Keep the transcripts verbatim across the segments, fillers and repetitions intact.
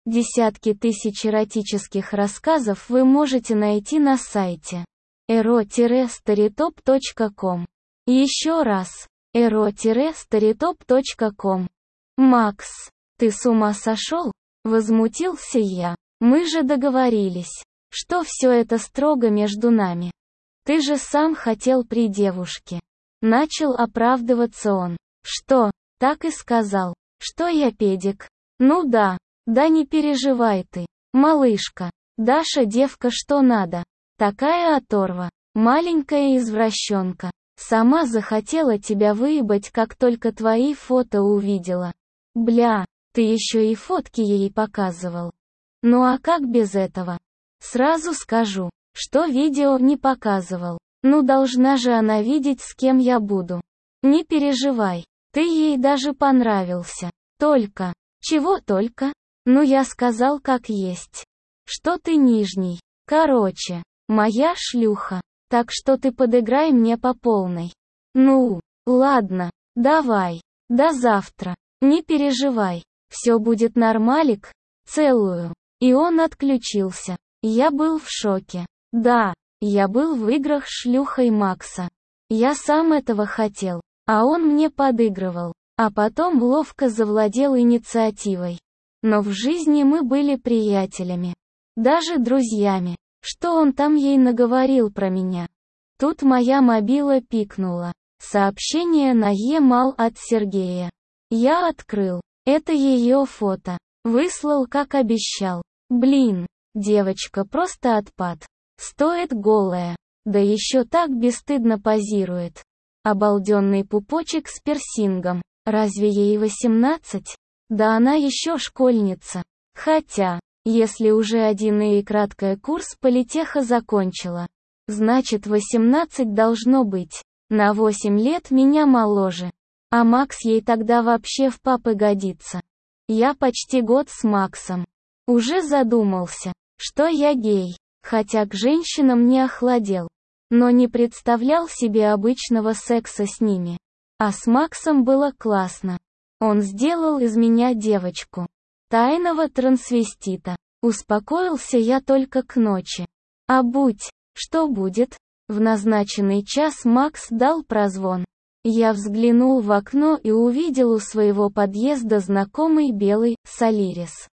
Десятки тысяч эротических рассказов вы можете найти на сайте эро старитоп точка ком. Еще раз. эро старитоп точка ком. Макс, ты с ума сошел? Возмутился я. Мы же договорились, что все это строго между нами. Ты же сам хотел при девушке. Начал оправдываться он. Что, так и сказал, что я педик? Ну да. Да не переживай ты, малышка. Даша девка что надо. Такая оторва. Маленькая извращенка. Сама захотела тебя выебать, как только твои фото увидела. Бля, ты еще и фотки ей показывал. Ну а как без этого? Сразу скажу, что видео не показывал. Ну должна же она видеть, с кем я буду. Не переживай, ты ей даже понравился. Только, чего только? Ну я сказал как есть. Что ты нижний. Короче, моя шлюха. Так что ты подыграй мне по полной. Ну, ладно, давай. До завтра. Не переживай. Все будет нормалик. Целую. И он отключился. Я был в шоке. Да, я был в играх с шлюхой Макса. Я сам этого хотел, а он мне подыгрывал. А потом ловко завладел инициативой. Но в жизни мы были приятелями. Даже друзьями. Что он там ей наговорил про меня? Тут моя мобила пикнула. Сообщение на e-mail от Сергея. Я открыл. Это ее фото. Выслал, как обещал. Блин, девочка просто отпад. Стоит голая. Да еще так бесстыдно позирует. Обалденный пупочек с пирсингом. Разве ей восемнадцать? Да она еще школьница. Хотя, если уже один и краткое курс политеха закончила, значит восемнадцать должно быть. На восемь лет меня моложе. А Макс ей тогда вообще в папы годится. Я почти год с Максом. Уже задумался, что я гей, хотя к женщинам не охладел. Но не представлял себе обычного секса с ними. А с Максом было классно. Он сделал из меня девочку. Тайного трансвестита. Успокоился я только к ночи. А будь, что будет? В назначенный час Макс дал прозвон. Я взглянул в окно и увидел у своего подъезда знакомый белый Солярис.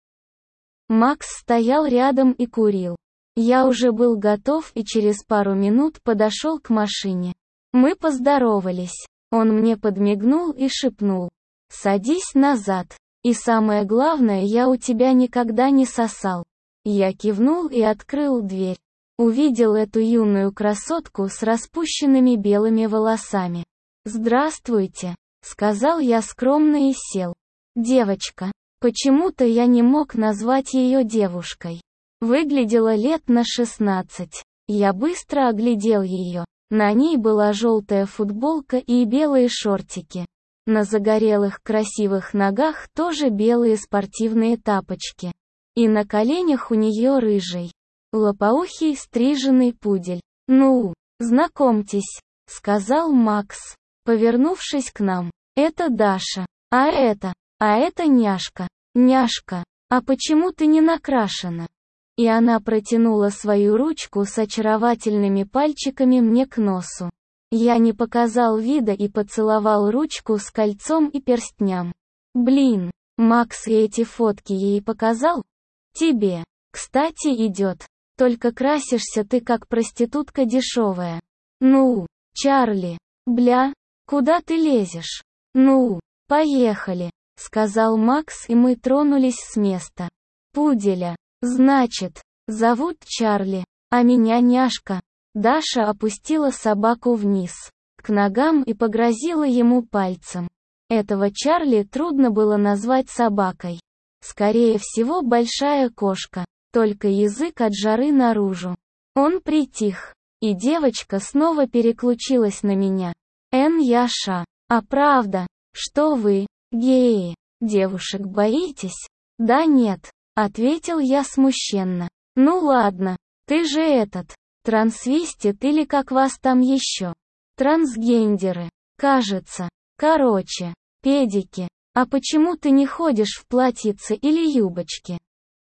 Макс стоял рядом и курил. Я уже был готов и через пару минут подошел к машине. Мы поздоровались. Он мне подмигнул и шепнул. «Садись назад. И самое главное, я у тебя никогда не сосал». Я кивнул и открыл дверь. Увидел эту юную красотку с распущенными белыми волосами. «Здравствуйте», — сказал я скромно и сел. Девочка. Почему-то я не мог назвать ее девушкой. Выглядела лет на шестнадцать. Я быстро оглядел ее. На ней была желтая футболка и белые шортики. На загорелых красивых ногах тоже белые спортивные тапочки. И на коленях у нее рыжий, лопоухий стриженный пудель. «Ну, знакомьтесь», — сказал Макс, повернувшись к нам. «Это Даша. А это, а это няшка. Няшка, а почему ты не накрашена?» И она протянула свою ручку с очаровательными пальчиками мне к носу. Я не показал вида и поцеловал ручку с кольцом и перстням. Блин, Макс и эти фотки ей показал? Тебе, кстати, идет. Только красишься ты как проститутка дешевая. Ну, Чарли, бля, куда ты лезешь? Ну, поехали, сказал Макс, и мы тронулись с места. Пуделя, значит, зовут Чарли, а меня няшка. Даша опустила собаку вниз, к ногам, и погрозила ему пальцем. Этого Чарли трудно было назвать собакой. Скорее всего, большая кошка, только язык от жары наружу. Он притих, и девочка снова переключилась на меня. «Эн, Яша, а правда, что вы, геи, девушек боитесь?» «Да нет», — ответил я смущенно. «Ну ладно, ты же этот, трансвестит или как вас там еще? Трансгендеры, кажется. Короче, педики. А почему ты не ходишь в платьице или юбочке?»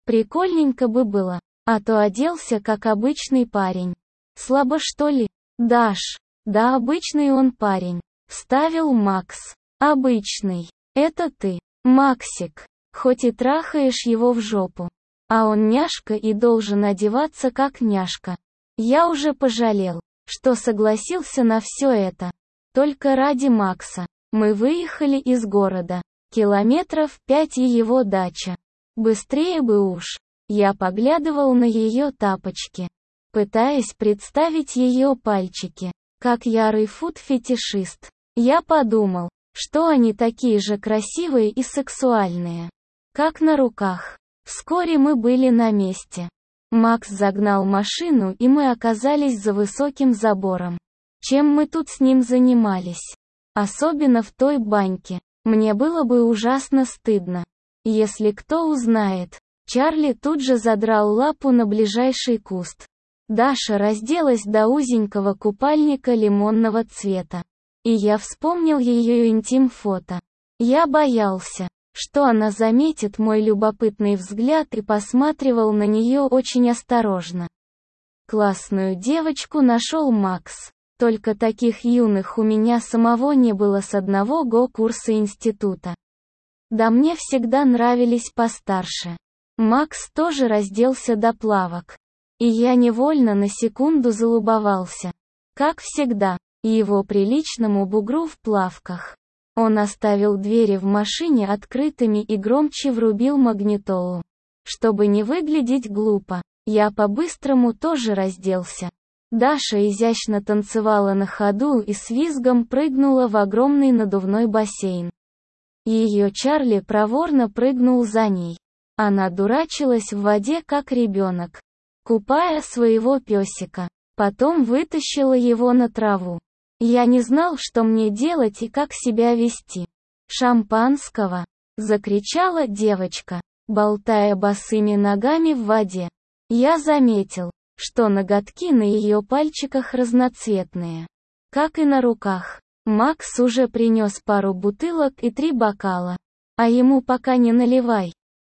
Прикольненько бы было. А то оделся как обычный парень. Слабо что ли? Даш. Да обычный он парень. Вставил Макс. Обычный. Это ты, Максик. Хоть и трахаешь его в жопу. А он няшка и должен одеваться как няшка. Я уже пожалел, что согласился на все это. Только ради Макса. Мы выехали из города. Километров пять и его дача. Быстрее бы уж. Я поглядывал на ее тапочки, пытаясь представить ее пальчики, как ярый фуд-фетишист. Я подумал, что они такие же красивые и сексуальные, как на руках. Вскоре мы были на месте. Макс загнал машину, и мы оказались за высоким забором. Чем мы тут с ним занимались? Особенно в той баньке. Мне было бы ужасно стыдно, если кто узнает. Чарли тут же задрал лапу на ближайший куст. Даша разделась до узенького купальника лимонного цвета. И я вспомнил ее интим-фото. Я боялся, что она заметит мой любопытный взгляд, и посматривал на нее очень осторожно. Классную девочку нашел Макс. Только таких юных у меня самого не было с одного го курса института. Да мне всегда нравились постарше. Макс тоже разделся до плавок. И я невольно на секунду залюбовался. Как всегда, его приличному бугру в плавках. Он оставил двери в машине открытыми и громче врубил магнитолу. Чтобы не выглядеть глупо, я по-быстрому тоже разделся. Даша изящно танцевала на ходу и с визгом прыгнула в огромный надувной бассейн. Ее Чарли проворно прыгнул за ней. Она дурачилась в воде как ребенок, купая своего песика. Потом вытащила его на траву. Я не знал, что мне делать и как себя вести. «Шампанского!» — закричала девочка, болтая босыми ногами в воде. Я заметил, что ноготки на ее пальчиках разноцветные, как и на руках. Макс уже принес пару бутылок и три бокала. А ему пока не наливай,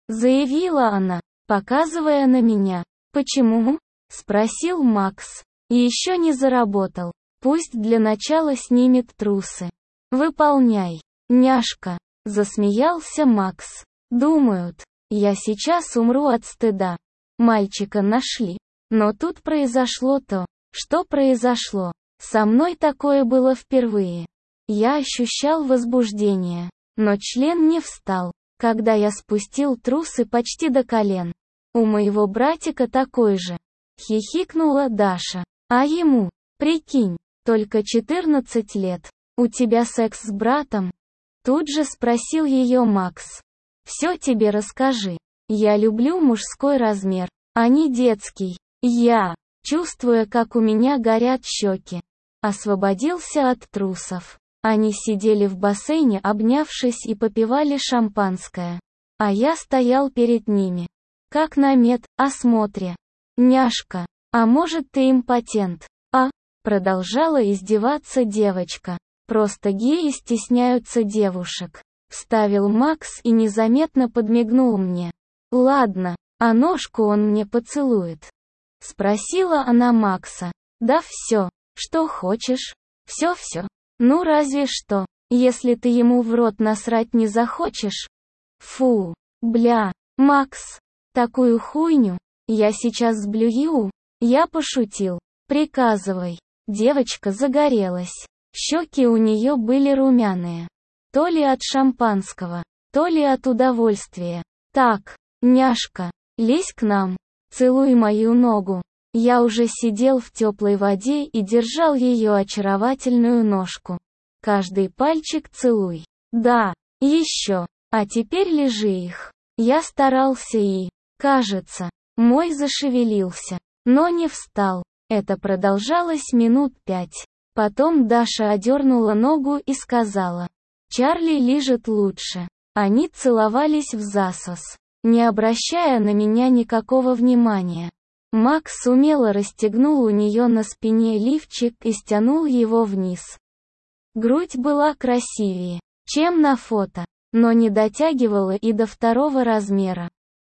заявила она, показывая на меня. «Почему?» — спросил Макс. «Еще не заработал. Пусть для начала снимет трусы. Выполняй, няшка», — засмеялся Макс. «Думают, я сейчас умру от стыда. Мальчика нашли. Но тут произошло то, что произошло. Со мной такое было впервые. Я ощущал возбуждение, но член не встал, когда я спустил трусы почти до колен. У моего братика такой же», — хихикнула Даша. «А ему, прикинь, только четырнадцать лет. У тебя секс с братом?» Тут же спросил ее Макс. «Все тебе расскажи. Я люблю мужской размер, а не детский». Я, чувствуя, как у меня горят щеки, освободился от трусов. Они сидели в бассейне, обнявшись, и попивали шампанское. А я стоял перед ними, как на мед-осмотре. «Няшка, а может ты импотент, а?» Продолжала издеваться девочка. «Просто геи стесняются девушек», — вставил Макс и незаметно подмигнул мне. «Ладно, а ножку он мне поцелует?» — спросила она Макса. «Да все, что хочешь. Все-все. Ну разве что, если ты ему в рот насрать не захочешь». «Фу, бля, Макс, такую хуйню, я сейчас сблюю». Я пошутил. «Приказывай». Девочка загорелась. Щеки у нее были румяные. То ли от шампанского, то ли от удовольствия. «Так, няшка, лезь к нам. Целуй мою ногу». Я уже сидел в теплой воде и держал ее очаровательную ножку. «Каждый пальчик целуй. Да, еще. А теперь лежи их». Я старался и, кажется, мой зашевелился, но не встал. Это продолжалось минут пять. Потом Даша одернула ногу и сказала: «Чарли лижет лучше». Они целовались взасос, не обращая на меня никакого внимания. Макс умело расстегнул у нее на спине лифчик и стянул его вниз. Грудь была красивее, чем на фото, но не дотягивала и до второго размера.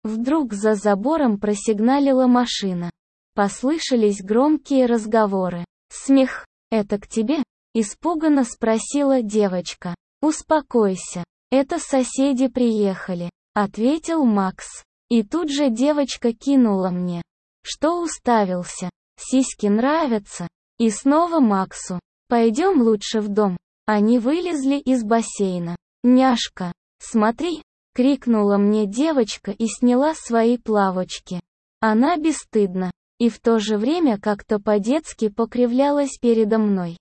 Вдруг за забором просигналила машина. Послышались громкие разговоры. Смех. «Это к тебе?» — испуганно спросила девочка. «Успокойся. Это соседи приехали», — ответил Макс. И тут же девочка кинула мне. «Что уставился? Сиськи нравятся?» И снова Максу. «Пойдем лучше в дом». Они вылезли из бассейна. «Няшка, смотри!» — крикнула мне девочка и сняла свои плавочки. Она бесстыдно и в то же время как-то по-детски покривлялась передо мной.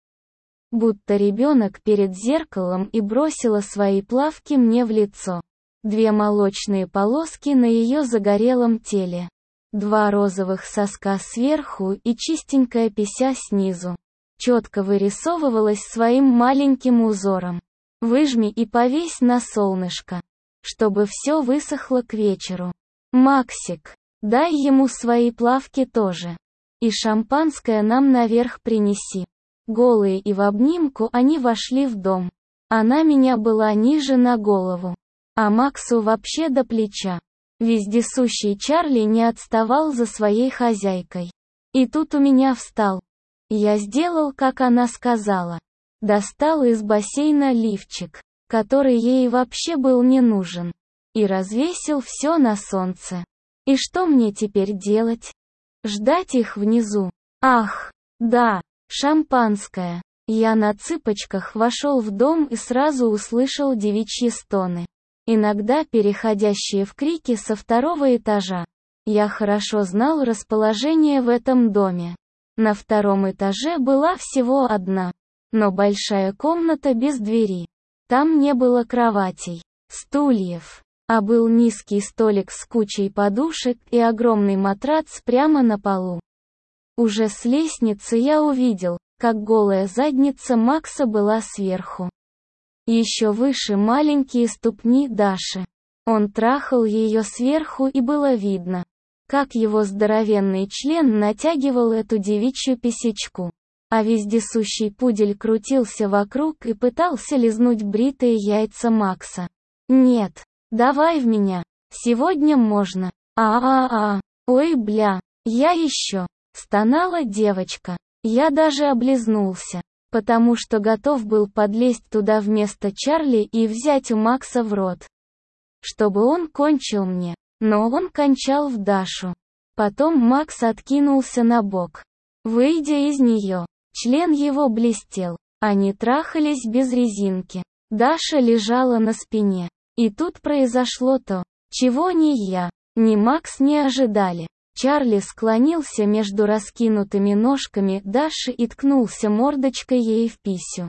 Будто ребенок перед зеркалом, и бросила свои плавки мне в лицо. Две молочные полоски на ее загорелом теле. Два розовых соска сверху и чистенькая пися снизу. Четко вырисовывалась своим маленьким узором. Выжми и повесь на солнышко, чтобы все высохло к вечеру. Максик, дай ему свои плавки тоже. И шампанское нам наверх принеси. Голые и в обнимку они вошли в дом. Она меня была ниже на голову, а Максу вообще до плеча. Вездесущий Чарли не отставал за своей хозяйкой. И тут у меня встал. Я сделал, как она сказала. Достал из бассейна лифчик, который ей вообще был не нужен, и развесил все на солнце. И что мне теперь делать? Ждать их внизу? Ах, да, шампанское. Я на цыпочках вошел в дом и сразу услышал девичьи стоны, иногда переходящие в крики со второго этажа. Я хорошо знал расположение в этом доме. На втором этаже была всего одна, но большая комната без двери. Там не было кроватей, стульев, а был низкий столик с кучей подушек и огромный матрац прямо на полу. Уже с лестницы я увидел, как голая задница Макса была сверху. Еще выше маленькие ступни Даши. Он трахал ее сверху, и было видно, как его здоровенный член натягивал эту девичью писечку. А вездесущий пудель крутился вокруг и пытался лизнуть бритые яйца Макса. «Нет, давай в меня. Сегодня можно. А-а-а. Ой, бля. Я еще». Стонала девочка. Я даже облизнулся, потому что готов был подлезть туда вместо Чарли и взять у Макса в рот, чтобы он кончил мне. Но он кончал в Дашу. Потом Макс откинулся на бок. Выйдя из нее, член его блестел. Они трахались без резинки. Даша лежала на спине. И тут произошло то, чего ни я, ни Макс не ожидали. Чарли склонился между раскинутыми ножками Даши и ткнулся мордочкой ей в писю.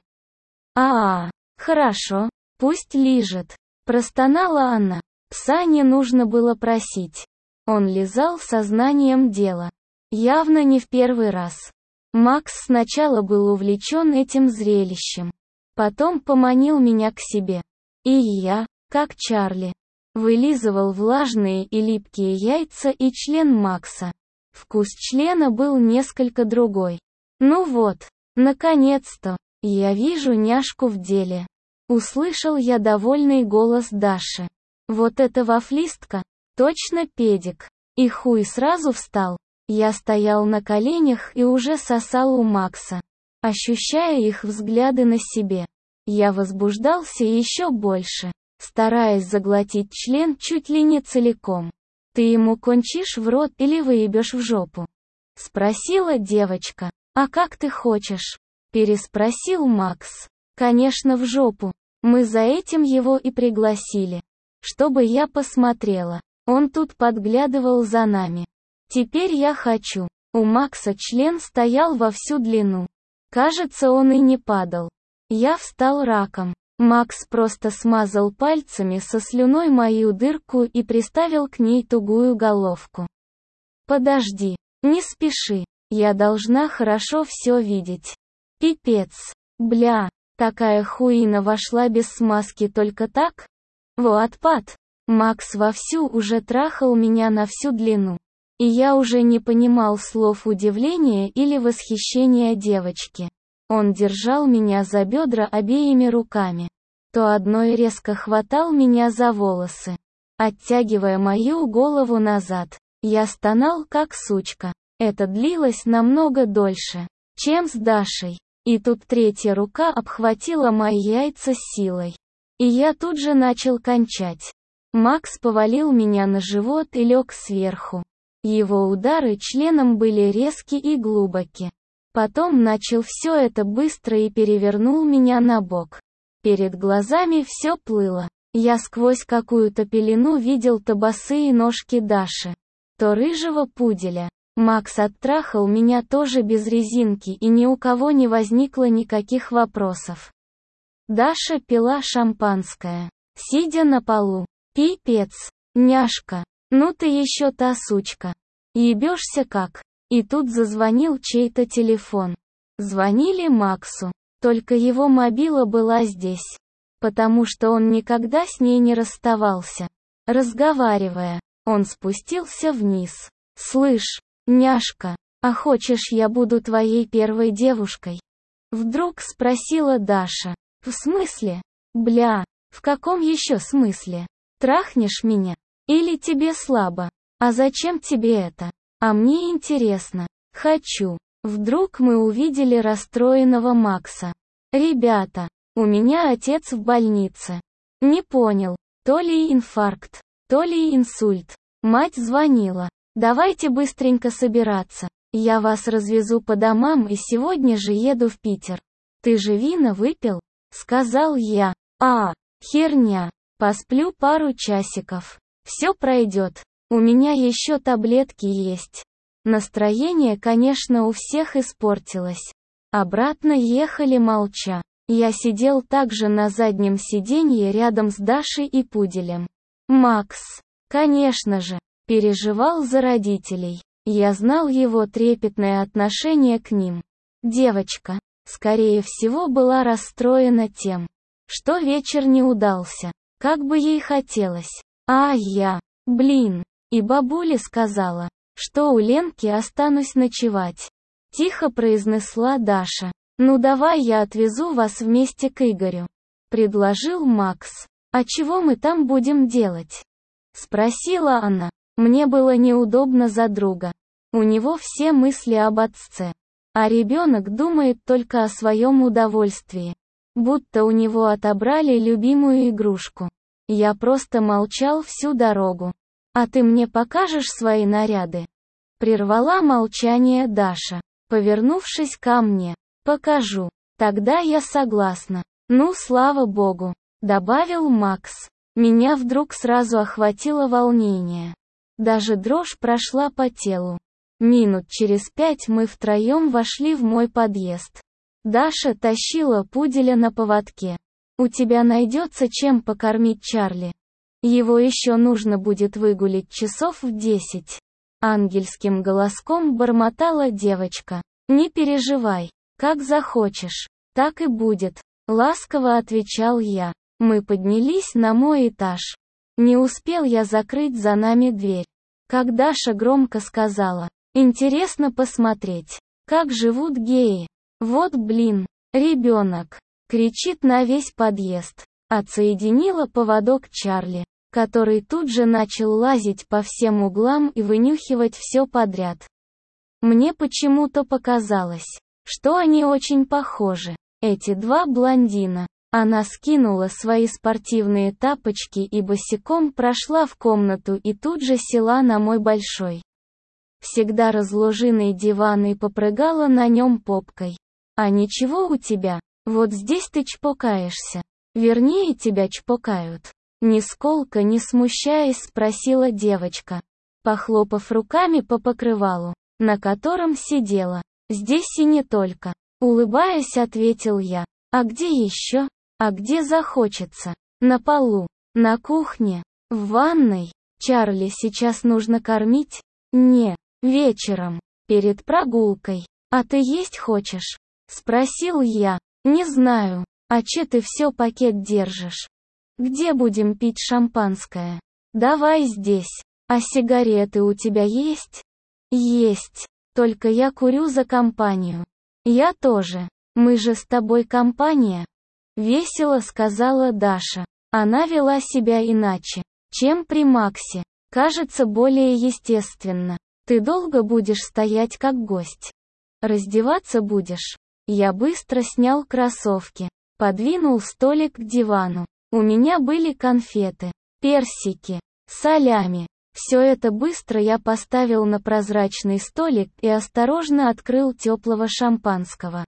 «А-а, хорошо, пусть лижет», — простонала она. Пса не нужно было просить. Он лизал сознанием дела. Явно не в первый раз. Макс сначала был увлечен этим зрелищем. Потом поманил меня к себе. И я, как Чарли, вылизывал влажные и липкие яйца и член Макса. Вкус члена был несколько другой. Ну вот, наконец-то, я вижу няшку в деле. Услышал я довольный голос Даши. Вот эта вафлистка, точно педик. И хуй сразу встал. Я стоял на коленях и уже сосал у Макса, ощущая их взгляды на себе. Я возбуждался еще больше, стараясь заглотить член чуть ли не целиком. «Ты ему кончишь в рот или выебешь в жопу?» — спросила девочка. «А как ты хочешь?» — переспросил Макс. «Конечно, в жопу. Мы за этим его и пригласили. Чтобы я посмотрела. Он тут подглядывал за нами. Теперь я хочу». У Макса член стоял во всю длину. Кажется, он и не падал. Я встал раком. Макс просто смазал пальцами со слюной мою дырку и приставил к ней тугую головку. «Подожди, не спеши, я должна хорошо все видеть». Пипец. Бля, такая хуина вошла без смазки только так? Во отпад. Макс вовсю уже трахал меня на всю длину. И я уже не понимал слов удивления или восхищения девочки. Он держал меня за бедра обеими руками. То одной резко хватал меня за волосы, оттягивая мою голову назад. Я стонал как сучка. Это длилось намного дольше, чем с Дашей. И тут третья рука обхватила мои яйца с силой. И я тут же начал кончать. Макс повалил меня на живот и лег сверху. Его удары членом были резки и глубоки. Потом начал все это быстро и перевернул меня на бок. Перед глазами все плыло. Я сквозь какую-то пелену видел то босые ножки Даши, то рыжего пуделя. Макс оттрахал меня тоже без резинки, и ни у кого не возникло никаких вопросов. Даша пила шампанское, сидя на полу. Пипец, няшка, ну ты еще та сучка. Ебешься как. И тут зазвонил чей-то телефон. Звонили Максу, только его мобила была здесь. Потому что он никогда с ней не расставался. Разговаривая, он спустился вниз. «Слышь, няшка, а хочешь, я буду твоей первой девушкой?» Вдруг спросила Даша. «В смысле? Бля, в каком еще смысле? Трахнешь меня? Или тебе слабо? А зачем тебе это? А мне интересно. Хочу». Вдруг мы увидели расстроенного Макса. «Ребята, у меня отец в больнице». Не понял, то ли инфаркт, то ли инсульт. Мать звонила. «Давайте быстренько собираться. Я вас развезу по домам и сегодня же еду в Питер». «Ты же вина выпил?» Сказал я. «А, херня. Посплю пару часиков. Все пройдет. У меня еще таблетки есть». Настроение, конечно, у всех испортилось. Обратно ехали молча. Я сидел также на заднем сиденье рядом с Дашей и пуделем. Макс, конечно же, переживал за родителей. Я знал его трепетное отношение к ним. Девочка, скорее всего, была расстроена тем, что вечер не удался, как бы ей хотелось. А я, блин, и бабуля сказала, что у Ленки останусь ночевать. Тихо произнесла Даша. «Ну давай я отвезу вас вместе к Игорю», — предложил Макс. «А чего мы там будем делать?» — спросила она. Мне было неудобно за друга. У него все мысли об отце. А ребенок думает только о своем удовольствии. Будто у него отобрали любимую игрушку. Я просто молчал всю дорогу. «А ты мне покажешь свои наряды?» Прервала молчание Даша, повернувшись ко мне. «Покажу. Тогда я согласна». «Ну, слава богу», — добавил Макс. Меня вдруг сразу охватило волнение. Даже дрожь прошла по телу. Минут через пять мы втроем вошли в мой подъезд. Даша тащила пуделя на поводке. «У тебя найдется чем покормить Чарли. Его еще нужно будет выгулить часов в десять». Ангельским голоском бормотала девочка. «Не переживай, как захочешь, так и будет», — ласково отвечал я. Мы поднялись на мой этаж. Не успел я закрыть за нами дверь, как Даша громко сказала: «Интересно посмотреть, как живут геи. Вот блин, ребенок», — кричит на весь подъезд. Отсоединила поводок Чарли, который тут же начал лазить по всем углам и вынюхивать все подряд. Мне почему-то показалось, что они очень похожи, эти два блондина. Она скинула свои спортивные тапочки и босиком прошла в комнату и тут же села на мой большой, всегда разложенный диван и попрыгала на нем попкой. «А ничего у тебя, вот здесь ты чпокаешься. Вернее, тебя чпокают». Нисколько не смущаясь, спросила девочка, похлопав руками по покрывалу, на котором сидела. «Здесь и не только», — улыбаясь, ответил я. «А где еще? А где захочется? На полу, на кухне, в ванной? Чарли сейчас нужно кормить? Не, вечером, перед прогулкой. А ты есть хочешь?» — спросил я. «Не знаю. А че ты все пакет держишь? Где будем пить шампанское? Давай здесь. А сигареты у тебя есть?» «Есть. Только я курю за компанию». «Я тоже. Мы же с тобой компания», — весело сказала Даша. Она вела себя иначе, чем при Максе. Кажется более естественно. Ты долго будешь стоять как гость? Раздеваться будешь? Я быстро снял кроссовки, подвинул столик к дивану. У меня были конфеты, персики, салями. Все это быстро я поставил на прозрачный столик и осторожно открыл теплого шампанского.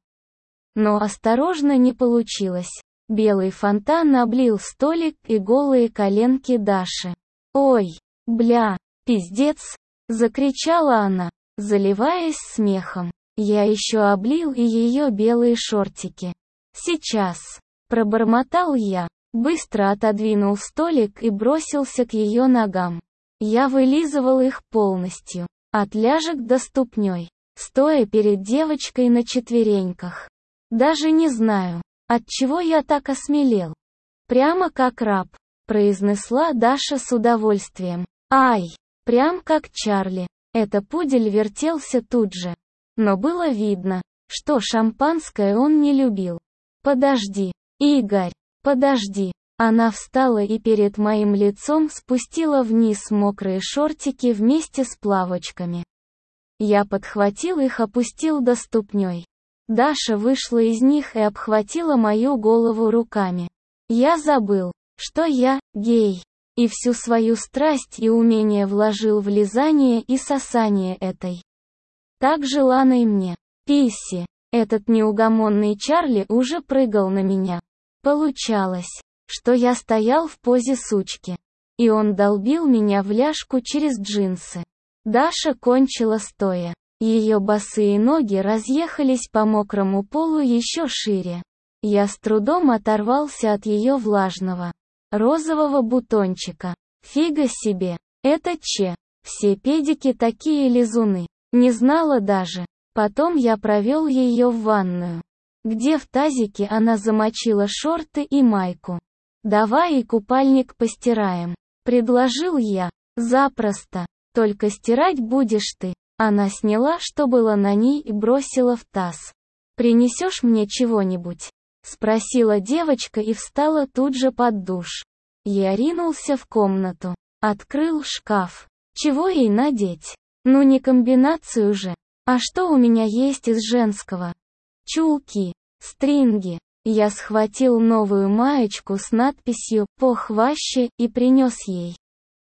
Но осторожно не получилось. Белый фонтан облил столик и голые коленки Даши. «Ой, бля, пиздец!» — закричала она, заливаясь смехом. Я еще облил и ее белые шортики. «Сейчас!» — пробормотал я, быстро отодвинул столик и бросился к ее ногам. Я вылизывал их полностью, от ляжек до ступней, стоя перед девочкой на четвереньках. Даже не знаю, отчего я так осмелел. Прямо как раб, произнесла Даша с удовольствием. Ай, прям как Чарли. Это пудель вертелся тут же. Но было видно, что шампанское он не любил. Подожди, Игорь, подожди. Она встала и перед моим лицом спустила вниз мокрые шортики вместе с плавочками. Я подхватил их, опустил до ступней. Даша вышла из них и обхватила мою голову руками. Я забыл, что я гей, и всю свою страсть и умение вложил в лизание и сосание этой так желанной мне писси. Этот неугомонный Чарли уже прыгал на меня. Получалось, что я стоял в позе сучки, и он долбил меня в ляжку через джинсы. Даша кончила стоя. Ее босые ноги разъехались по мокрому полу еще шире. Я с трудом оторвался от ее влажного, розового бутончика. Фига себе, это че? Все педики такие лизуны. Не знала даже. Потом я провел ее в ванную, где в тазике она замочила шорты и майку. «Давай и купальник постираем», — предложил я. «Запросто. Только стирать будешь ты». Она сняла, что было на ней, и бросила в таз. «Принесешь мне чего-нибудь?» — спросила девочка и встала тут же под душ. Я ринулся в комнату. Открыл шкаф. Чего ей надеть? Ну не комбинацию же. А что у меня есть из женского? Чулки, стринги. Я схватил новую маечку с надписью «Похваще» и принес ей.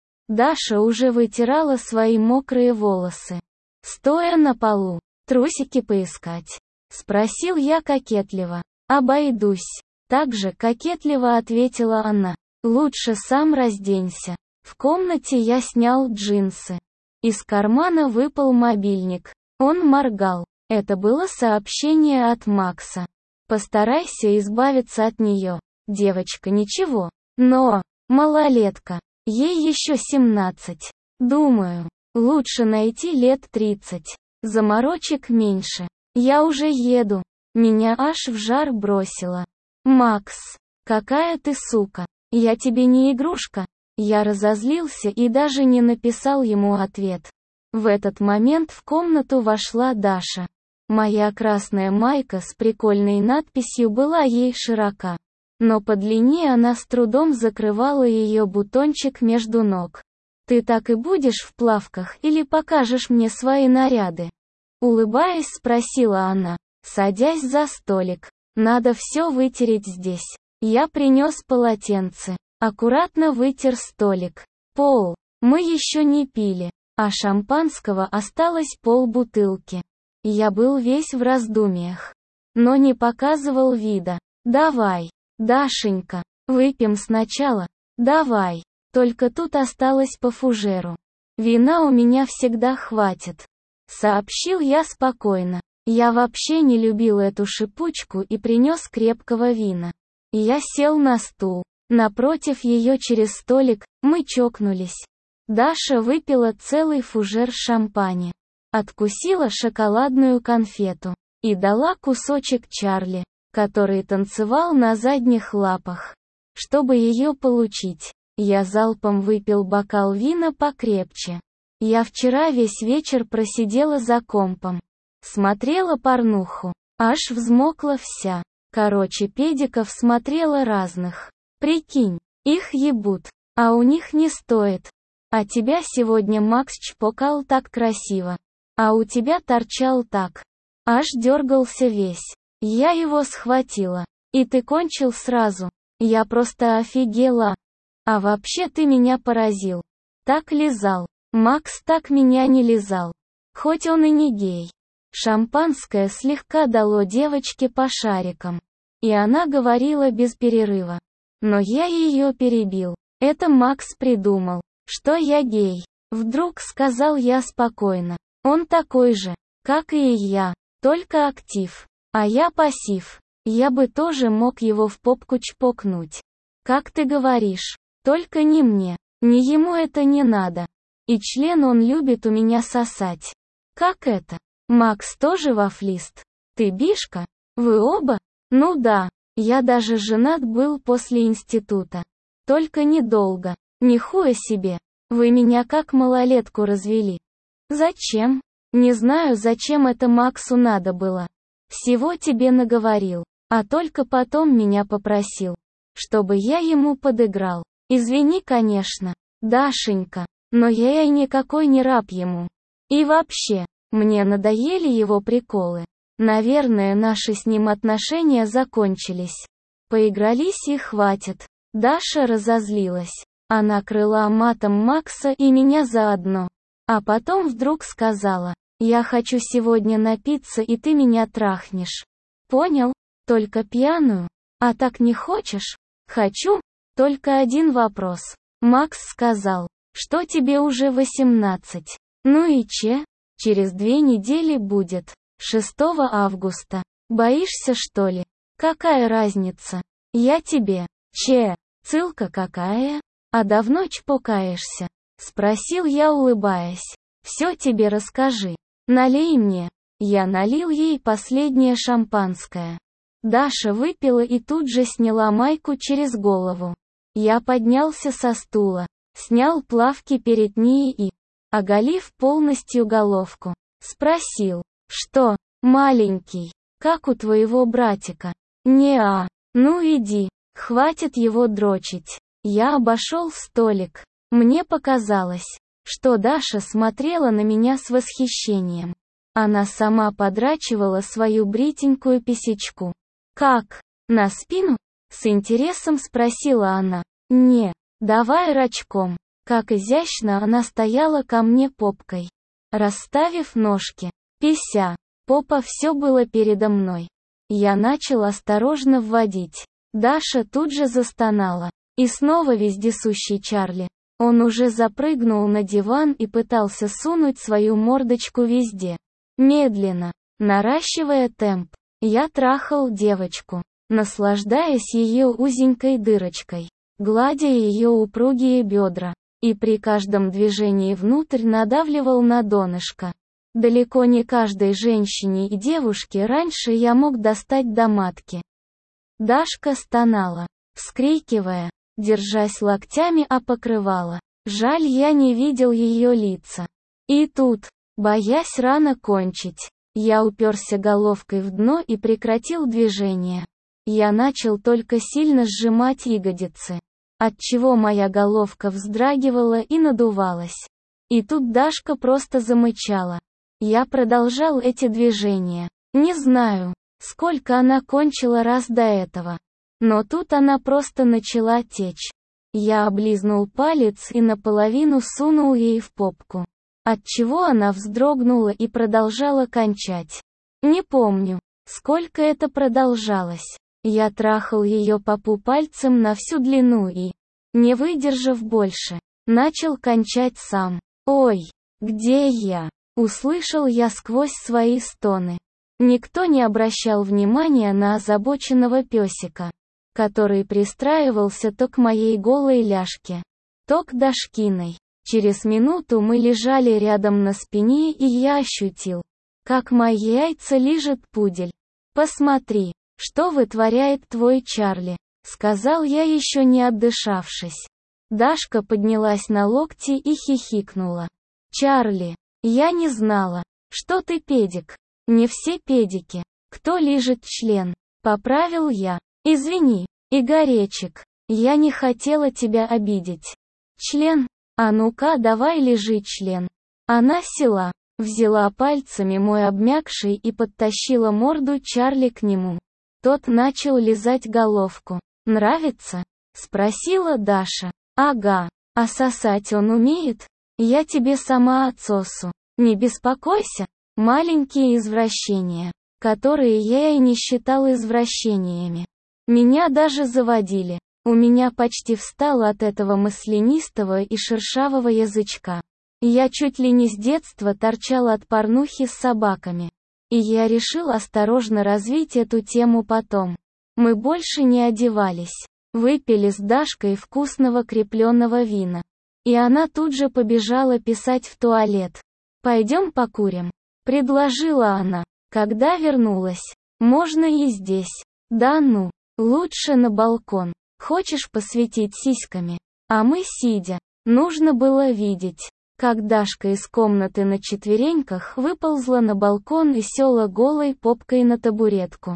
Даша уже вытирала свои мокрые волосы. Стоя на полу, трусики поискать? Спросил я кокетливо. Обойдусь. Так же кокетливо ответила она. Лучше сам разденься. В комнате я снял джинсы. Из кармана выпал мобильник. Он моргал. Это было сообщение от Макса. Постарайся избавиться от нее. Девочка ничего. Но, малолетка. Ей еще семнадцать. Думаю, лучше найти лет тридцать. Заморочек меньше. Я уже еду. Меня аж в жар бросило. Макс, какая ты сука. Я тебе не игрушка. Я разозлился и даже не написал ему ответ. В этот момент в комнату вошла Даша. Моя красная майка с прикольной надписью была ей широка. Но по длине она с трудом закрывала ее бутончик между ног. «Ты так и будешь в плавках или покажешь мне свои наряды?» Улыбаясь, спросила она, садясь за столик. «Надо все вытереть здесь». Я принес полотенце. Аккуратно вытер столик. Пол. Мы еще не пили, а шампанского осталось полбутылки. Я был весь в раздумьях, но не показывал вида. «Давай, Дашенька, выпьем сначала. Давай». Только тут осталось по фужеру. «Вина у меня всегда хватит», — сообщил я спокойно. Я вообще не любил эту шипучку и принес крепкого вина. Я сел на стул. Напротив ее через столик, мы чокнулись. Даша выпила целый фужер шампани. Откусила шоколадную конфету. И дала кусочек Чарли, который танцевал на задних лапах. Чтобы ее получить, я залпом выпил бокал вина покрепче. Я вчера весь вечер просидела за компом. Смотрела порнуху. Аж взмокла вся. Короче, педиков смотрела разных. Прикинь, их ебут. А у них не стоит. А тебя сегодня Макс чпокал так красиво. А у тебя торчал так. Аж дергался весь. Я его схватила. И ты кончил сразу. Я просто офигела. А вообще ты меня поразил. Так лизал. Макс так меня не лизал. Хоть он и не гей. Шампанское слегка дало девочке по шарикам. И она говорила без перерыва. Но я ее перебил. Это Макс придумал, что я гей. Вдруг сказал я спокойно. Он такой же, как и я, только актив. А я пассив. Я бы тоже мог его в попку чпокнуть. Как ты говоришь, только не мне. Не ему это не надо. И член он любит у меня сосать. Как это? Макс тоже вафлист? Ты бишка? Вы оба? Ну да, я даже женат был после института. Только недолго. Нихуя себе. Вы меня как малолетку развели. Зачем? Не знаю, зачем это Максу надо было. Всего тебе наговорил. А только потом меня попросил, чтобы я ему подыграл. Извини, конечно, Дашенька, но я и никакой не раб ему. И вообще, мне надоели его приколы. Наверное, наши с ним отношения закончились. Поигрались и хватит. Даша разозлилась. Она крыла матом Макса и меня заодно. А потом вдруг сказала: «Я хочу сегодня напиться, и ты меня трахнешь. Понял? Только пьяную? А так не хочешь?» «Хочу. Только один вопрос». Макс сказал, что тебе уже восемнадцать. Ну и че? Через две недели будет. шестого августа. Боишься, что ли? Какая разница? Я тебе. Че? Ссылка какая? А давно чпокаешься? Спросил я, улыбаясь. Все тебе расскажи. Налей мне. Я налил ей последнее шампанское. Даша выпила и тут же сняла майку через голову. Я поднялся со стула, снял плавки перед ней и, оголив полностью головку, спросил: «Что, маленький, как у твоего братика?» «Не-а, ну иди, хватит его дрочить». Я обошел столик. Мне показалось, что Даша смотрела на меня с восхищением. Она сама подрачивала свою бритенькую писечку. «Как? На спину?» — с интересом спросила она. «Не, давай рачком». Как изящно она стояла ко мне попкой, расставив ножки. Пися. Попа все было передо мной. Я начал осторожно вводить. Даша тут же застонала. И снова вездесущий Чарли. Он уже запрыгнул на диван и пытался сунуть свою мордочку везде. Медленно, наращивая темп, я трахал девочку, наслаждаясь ее узенькой дырочкой, гладя ее упругие бедра, и при каждом движении внутрь надавливал на донышко. Далеко не каждой женщине и девушке раньше я мог достать до матки. Дашка стонала, вскрикивая, держась локтями о покрывало. Жаль, я не видел ее лица. И тут, боясь рано кончить, я уперся головкой в дно и прекратил движение. Я начал только сильно сжимать ягодицы, отчего моя головка вздрагивала и надувалась. И тут Дашка просто замычала. Я продолжал эти движения. Не знаю, сколько она кончила раз до этого. Но тут она просто начала течь. Я облизнул палец и наполовину сунул ей в попку, отчего она вздрогнула и продолжала кончать. Не помню, сколько это продолжалось. Я трахал ее попу пальцем на всю длину и, не выдержав больше, начал кончать сам. «Ой, где я?» — услышал я сквозь свои стоны. Никто не обращал внимания на озабоченного песика, который пристраивался то к моей голой ляжке, то к Дашкиной. Через минуту мы лежали рядом на спине, и я ощутил, как мои яйца лижет пудель. «Посмотри, что вытворяет твой Чарли», — сказал я, еще не отдышавшись. Дашка поднялась на локти и хихикнула. «Чарли, я не знала, что ты педик». «Не все педики. Кто лижет член?» — поправил я. «Извини, Игоречек, я не хотела тебя обидеть». Член? А ну-ка давай лежи, член. Она села, взяла пальцами мой обмякший и подтащила морду Чарли к нему. Тот начал лизать головку. «Нравится?» — спросила Даша. «Ага. А сосать он умеет? Я тебе сама отсосу. Не беспокойся». Маленькие извращения, которые я и не считал извращениями. Меня даже заводили. У меня почти встал от этого маслянистого и шершавого язычка. Я чуть ли не с детства торчал от порнухи с собаками. И я решил осторожно развить эту тему потом. Мы больше не одевались. Выпили с Дашкой вкусного крепленного вина. И она тут же побежала писать в туалет. «Пойдем покурим», — предложила она. Когда вернулась. «Можно и здесь». «Да ну, лучше на балкон. Хочешь посветить сиськами?» А мы сидя. Нужно было видеть, как Дашка из комнаты на четвереньках выползла на балкон и села голой попкой на табуретку.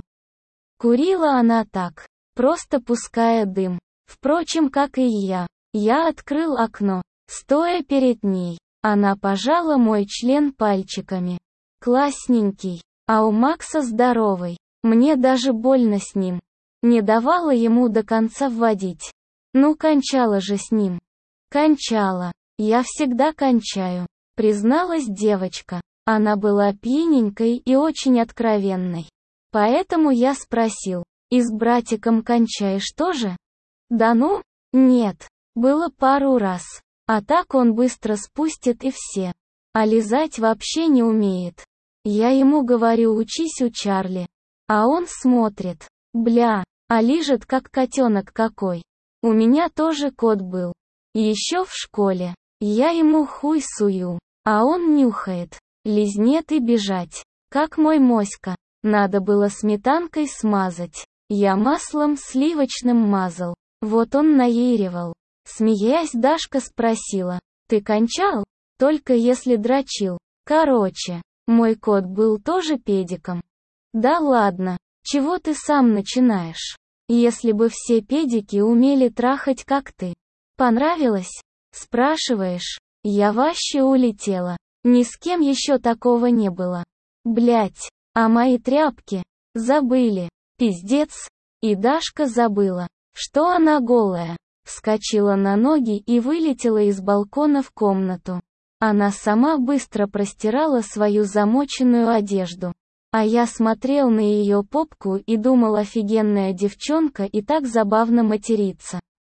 Курила она так, просто пуская дым. Впрочем, как и я. Я открыл окно, стоя перед ней. Она пожала мой член пальчиками. Классненький, а у Макса здоровый. Мне даже больно с ним. Не давала ему до конца вводить. Ну кончала же с ним. Кончала. Я всегда кончаю, призналась девочка. Она была пьяненькой и очень откровенной. Поэтому я спросил, и с братиком кончаешь тоже? Да ну, нет, было пару раз. А так он быстро спустит и все. А лизать вообще не умеет. Я ему говорю, учись у Чарли. А он смотрит. Бля, а лижет как котенок какой. У меня тоже кот был. Еще в школе. Я ему хуй сую. А он нюхает. Лизнет и бежать. Как мой моська. Надо было сметанкой смазать. Я маслом сливочным мазал. Вот он наеривал. Смеясь, Дашка спросила. Ты кончал? Только если дрочил. Короче, мой кот был тоже педиком. Да ладно. Чего ты сам начинаешь? Если бы все педики умели трахать как ты. Понравилось? Спрашиваешь? Я вообще улетела. Ни с кем еще такого не было. Блять, а мои тряпки? Забыли. Пиздец. И Дашка забыла, что она голая. Вскочила на ноги и вылетела из балкона в комнату. Она сама быстро простирала свою замоченную одежду. А я смотрел на ее попку и думал, офигенная девчонка и так забавно матерится.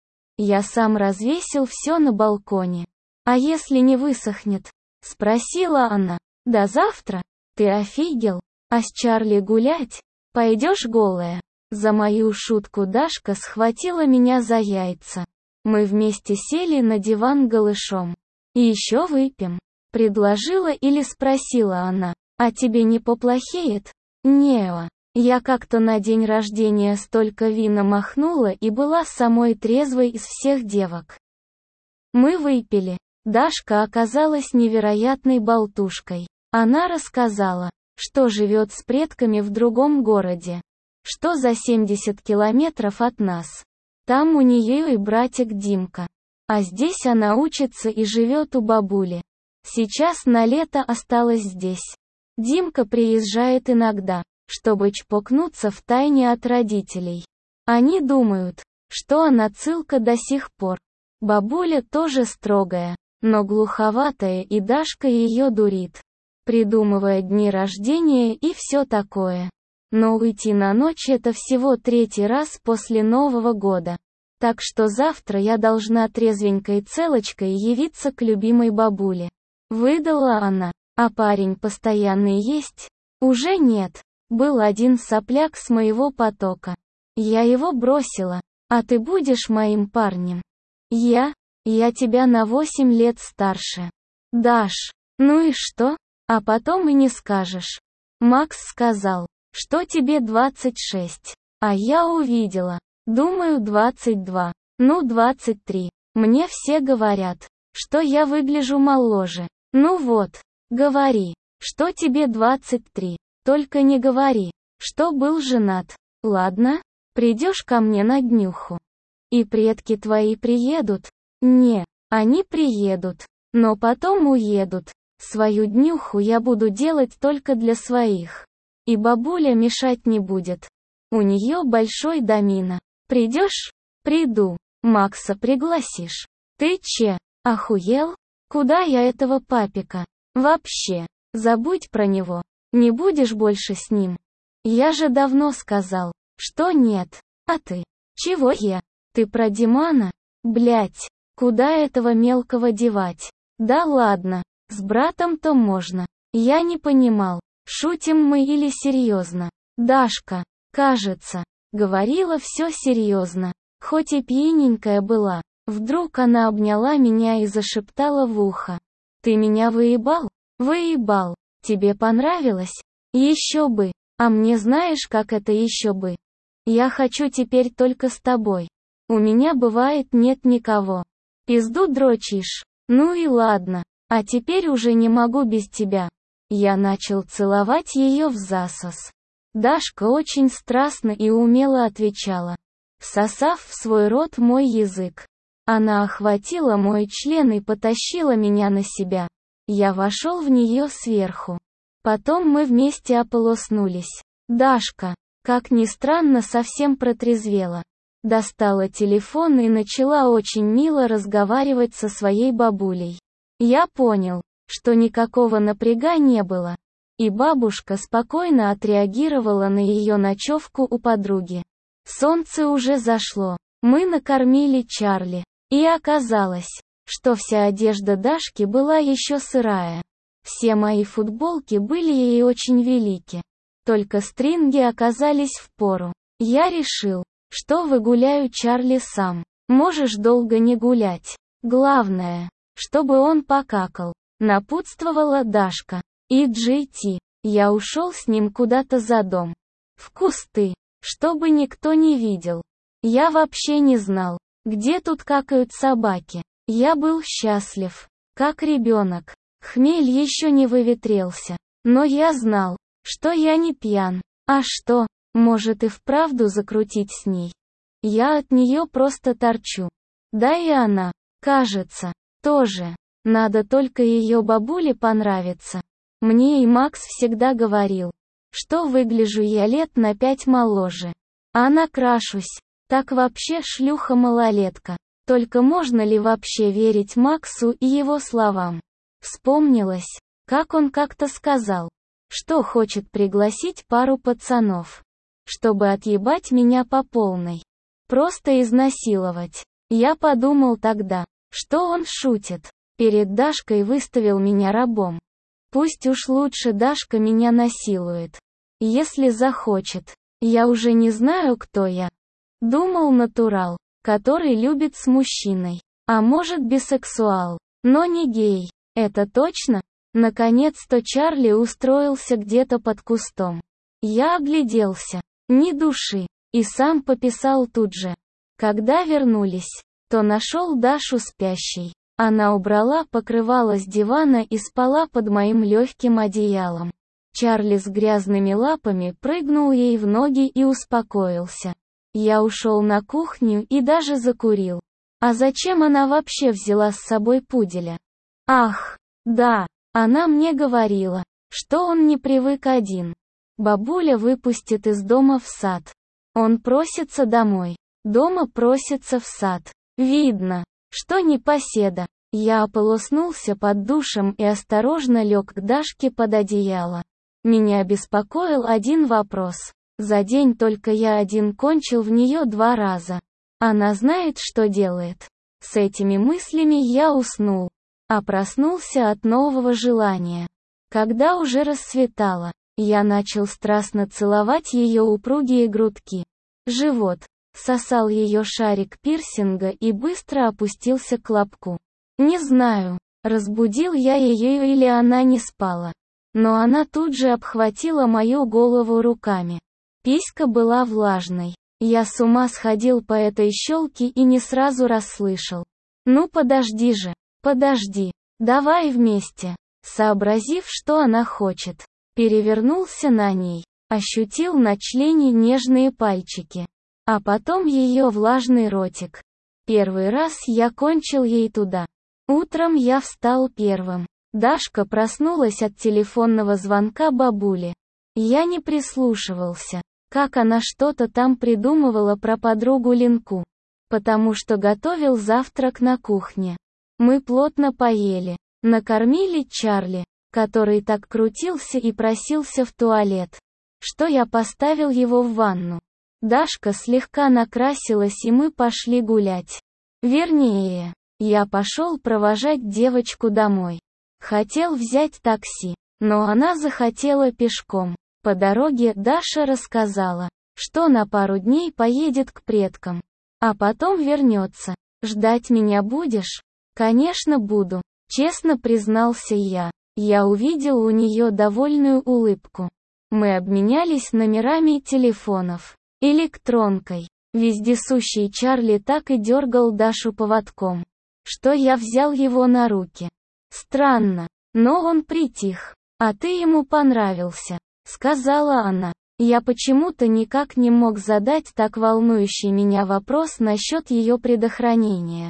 Я сам развесил все на балконе. А если не высохнет? Спросила она. До завтра? Ты офигел? А с Чарли гулять? Пойдешь голая? За мою шутку Дашка схватила меня за яйца. Мы вместе сели на диван голышом. И еще выпьем. Предложила или спросила она. А тебе не поплохеет? Неа. Я как-то на день рождения столько вина махнула и была самой трезвой из всех девок. Мы выпили. Дашка оказалась невероятной болтушкой. Она рассказала, что живет с предками в другом городе. Что за семьдесят километров от нас. Там у нее и братик Димка. А здесь она учится и живет у бабули. Сейчас на лето осталась здесь. Димка приезжает иногда, чтобы чпокнуться втайне от родителей. Они думают, что она цылка до сих пор. Бабуля тоже строгая, но глуховатая, и Дашка ее дурит, придумывая дни рождения и все такое. Но уйти на ночь — это всего третий раз после Нового года. Так что завтра я должна трезвенькой целочкой явиться к любимой бабуле. Выдала она. А парень постоянный есть? Уже нет. Был один сопляк с моего потока. Я его бросила. А ты будешь моим парнем? Я? Я тебя на восемь лет старше. Даш. Ну и что? А потом и не скажешь. Макс сказал, что тебе двадцать шесть. А я увидела. Думаю, двадцать два. Ну, двадцать три. Мне все говорят, что я выгляжу моложе. Ну вот. Говори, что тебе двадцать три. Только не говори, что был женат. Ладно? Придешь ко мне на днюху. И предки твои приедут? Не. Они приедут, но потом уедут. Свою днюху я буду делать только для своих. И бабуля мешать не будет. У нее большой домино. Придешь? Приду. Макса пригласишь. Ты че, охуел? Куда я этого папика? Вообще, забудь про него. Не будешь больше с ним. Я же давно сказал, что нет. А ты? Чего я? Ты про Димана? Блять, куда этого мелкого девать? Да ладно, с братом-то можно. Я не понимал, шутим мы или серьезно. Дашка, кажется, говорила все серьезно. Хоть и пьяненькая была. Вдруг она обняла меня и зашептала в ухо. Ты меня выебал? Выебал. Тебе понравилось? Еще бы. А мне знаешь, как это еще бы? Я хочу теперь только с тобой. У меня бывает нет никого. Пизду дрочишь. Ну и ладно. А теперь уже не могу без тебя. Я начал целовать ее в засос. Дашка очень страстно и умело отвечала, всосав в свой рот мой язык. Она охватила мой член и потащила меня на себя. Я вошел в нее сверху. Потом мы вместе ополоснулись. Дашка, как ни странно, совсем протрезвела. Достала телефон и начала очень мило разговаривать со своей бабулей. Я понял, что никакого напряга не было. И бабушка спокойно отреагировала на ее ночевку у подруги. Солнце уже зашло. Мы накормили Чарли. И оказалось, что вся одежда Дашки была еще сырая. Все мои футболки были ей очень велики. Только стринги оказались впору. Я решил, что выгуляю Чарли сам. Можешь долго не гулять. Главное, чтобы он покакал. Напутствовала Дашка. И Джей Ти. Я ушел с ним куда-то за дом. В кусты. Чтобы никто не видел. Я вообще не знал, где тут какают собаки. Я был счастлив, как ребенок. Хмель еще не выветрелся. Но я знал, что я не пьян. А что, может и вправду закрутить с ней? Я от нее просто торчу. Да и она, кажется, тоже. Надо только ее бабуле понравиться. Мне и Макс всегда говорил, что выгляжу я лет на пять моложе. А накрашусь. Так вообще шлюха-малолетка. Только можно ли вообще верить Максу и его словам? Вспомнилось, как он как-то сказал, что хочет пригласить пару пацанов, чтобы отъебать меня по полной. Просто изнасиловать. Я подумал тогда, что он шутит. Перед Дашкой выставил меня рабом. Пусть уж лучше Дашка меня насилует. Если захочет. Я уже не знаю, кто я. Думал натурал, который любит с мужчиной. А может бисексуал. Но не гей. Это точно? Наконец-то Чарли устроился где-то под кустом. Я огляделся. Ни души. И сам пописал тут же. Когда вернулись, то нашел Дашу спящей. Она убрала покрывало с дивана и спала под моим легким одеялом. Чарли с грязными лапами прыгнул ей в ноги и успокоился. Я ушел на кухню и даже закурил. А зачем она вообще взяла с собой пуделя? Ах, да, она мне говорила, что он не привык один. Бабуля выпустит из дома в сад. Он просится домой. Дома просится в сад. Видно, что непоседа. Я ополоснулся под душем и осторожно лег к Дашке под одеяло. Меня беспокоил один вопрос. За день только я один кончил в нее два раза. Она знает, что делает. С этими мыслями я уснул. А проснулся от нового желания. Когда уже рассветало, я начал страстно целовать ее упругие грудки. Живот. Сосал ее шарик пирсинга и быстро опустился к лобку. Не знаю, разбудил я ее или она не спала. Но она тут же обхватила мою голову руками. Писька была влажной. Я с ума сходил по этой щелке и не сразу расслышал. Ну подожди же, подожди, давай вместе. Сообразив, что она хочет, перевернулся на ней, ощутил на члене нежные пальчики. А потом ее влажный ротик. Первый раз я кончил ей туда. Утром я встал первым. Дашка проснулась от телефонного звонка бабули. Я не прислушивался, как она что-то там придумывала про подругу Ленку, потому что готовил завтрак на кухне. Мы плотно поели, накормили Чарли, который так крутился и просился в туалет, что я поставил его в ванну. Дашка слегка накрасилась, и мы пошли гулять. Вернее, я пошел провожать девочку домой. Хотел взять такси, но она захотела пешком. По дороге Даша рассказала, что на пару дней поедет к предкам, а потом вернется. «Ждать меня будешь?» «Конечно буду», — честно признался я. Я увидел у нее довольную улыбку. Мы обменялись номерами телефонов. Электронкой. Вездесущий Чарли так и дергал Дашу поводком, что я взял его на руки. Странно, но он притих. «А ты ему понравился», — сказала она. Я почему-то никак не мог задать так волнующий меня вопрос насчет ее предохранения.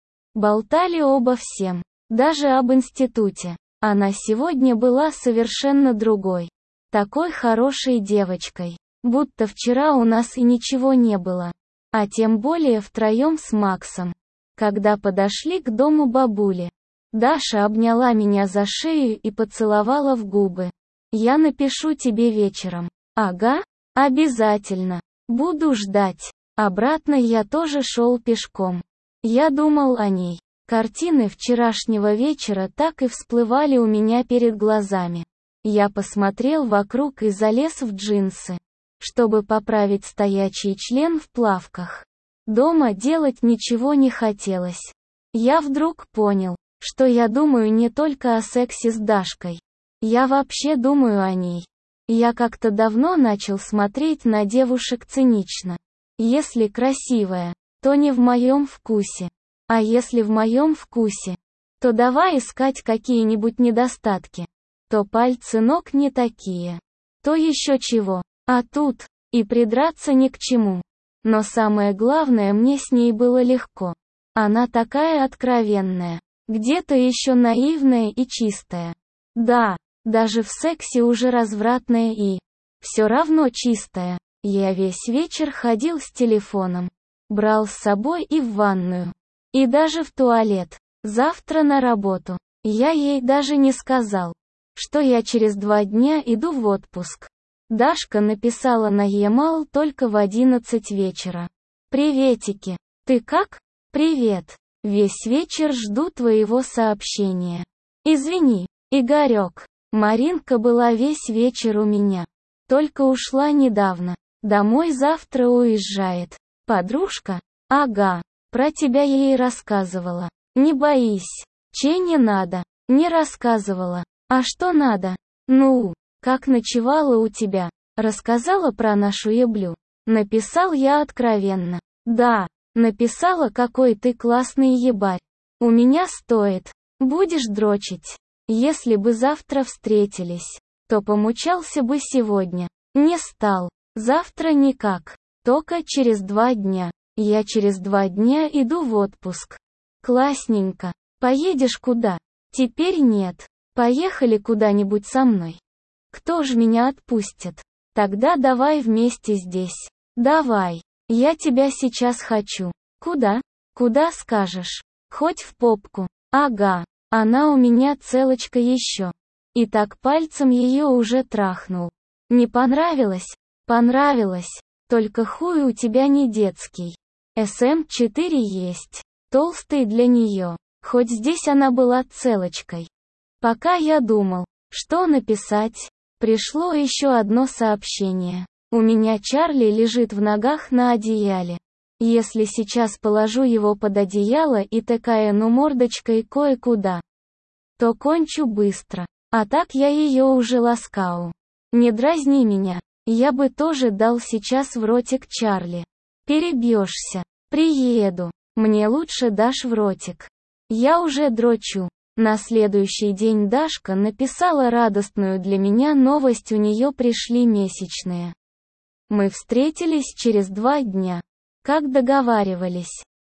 Болтали оба всем, даже об институте. Она сегодня была совершенно другой. Такой хорошей девочкой. Будто вчера у нас и ничего не было. А тем более втроем с Максом. Когда подошли к дому бабули, Даша обняла меня за шею и поцеловала в губы. «Я напишу тебе вечером». «Ага, обязательно. Буду ждать». Обратно я тоже шел пешком. Я думал о ней. Картины вчерашнего вечера так и всплывали у меня перед глазами. Я посмотрел вокруг и залез в джинсы, чтобы поправить стоячий член в плавках. Дома делать ничего не хотелось. Я вдруг понял, что я думаю не только о сексе с Дашкой. Я вообще думаю о ней. Я как-то давно начал смотреть на девушек цинично. Если красивая, то не в моем вкусе. А если в моем вкусе, то давай искать какие-нибудь недостатки. То пальцы ног не такие, то еще чего. А тут и придраться ни к чему. Но самое главное, мне с ней было легко. Она такая откровенная, где-то еще наивная и чистая. Да, даже в сексе уже развратная и все равно чистая. Я весь вечер ходил с телефоном, брал с собой и в ванную, и даже в туалет. Завтра на работу. Я ей даже не сказал, что я через два дня иду в отпуск. Дашка написала на e-mail только в одиннадцать вечера. «Приветики. Ты как?» «Привет. Весь вечер жду твоего сообщения. Извини, Игорек. Маринка была весь вечер у меня. Только ушла недавно. Домой завтра уезжает. Подружка? Ага. Про тебя ей рассказывала. Не боись. Че не надо? Не рассказывала. А что надо? Ну, как ночевала у тебя? Рассказала про нашу еблю. Написал я откровенно. Да. Написала, какой ты классный ебарь. У меня стоит. Будешь дрочить. Если бы завтра встретились, то помучался бы сегодня. Не стал. Завтра никак. Только через два дня. Я через два дня иду в отпуск. Классненько. Поедешь куда? Теперь нет. Поехали куда-нибудь со мной. Кто ж меня отпустит? Тогда давай вместе здесь. Давай. Я тебя сейчас хочу. Куда? Куда скажешь? Хоть в попку. Ага. Она у меня целочка еще. И так пальцем ее уже трахнул. Не понравилось? Понравилось. Только хуй у тебя не детский. эс эм четыре есть. Толстый для нее. Хоть здесь она была целочкой. Пока я думал, что написать, пришло еще одно сообщение. У меня Чарли лежит в ногах на одеяле. Если сейчас положу его под одеяло и тыкаю мордочкой кое-куда, то кончу быстро. А так я ее уже ласкаю. Не дразни меня. Я бы тоже дал сейчас в ротик Чарли. Перебьешься. Приеду. Мне лучше дашь в ротик. Я уже дрочу. На следующий день Дашка написала радостную для меня новость: у нее пришли месячные. Мы встретились через два дня. Как договаривались.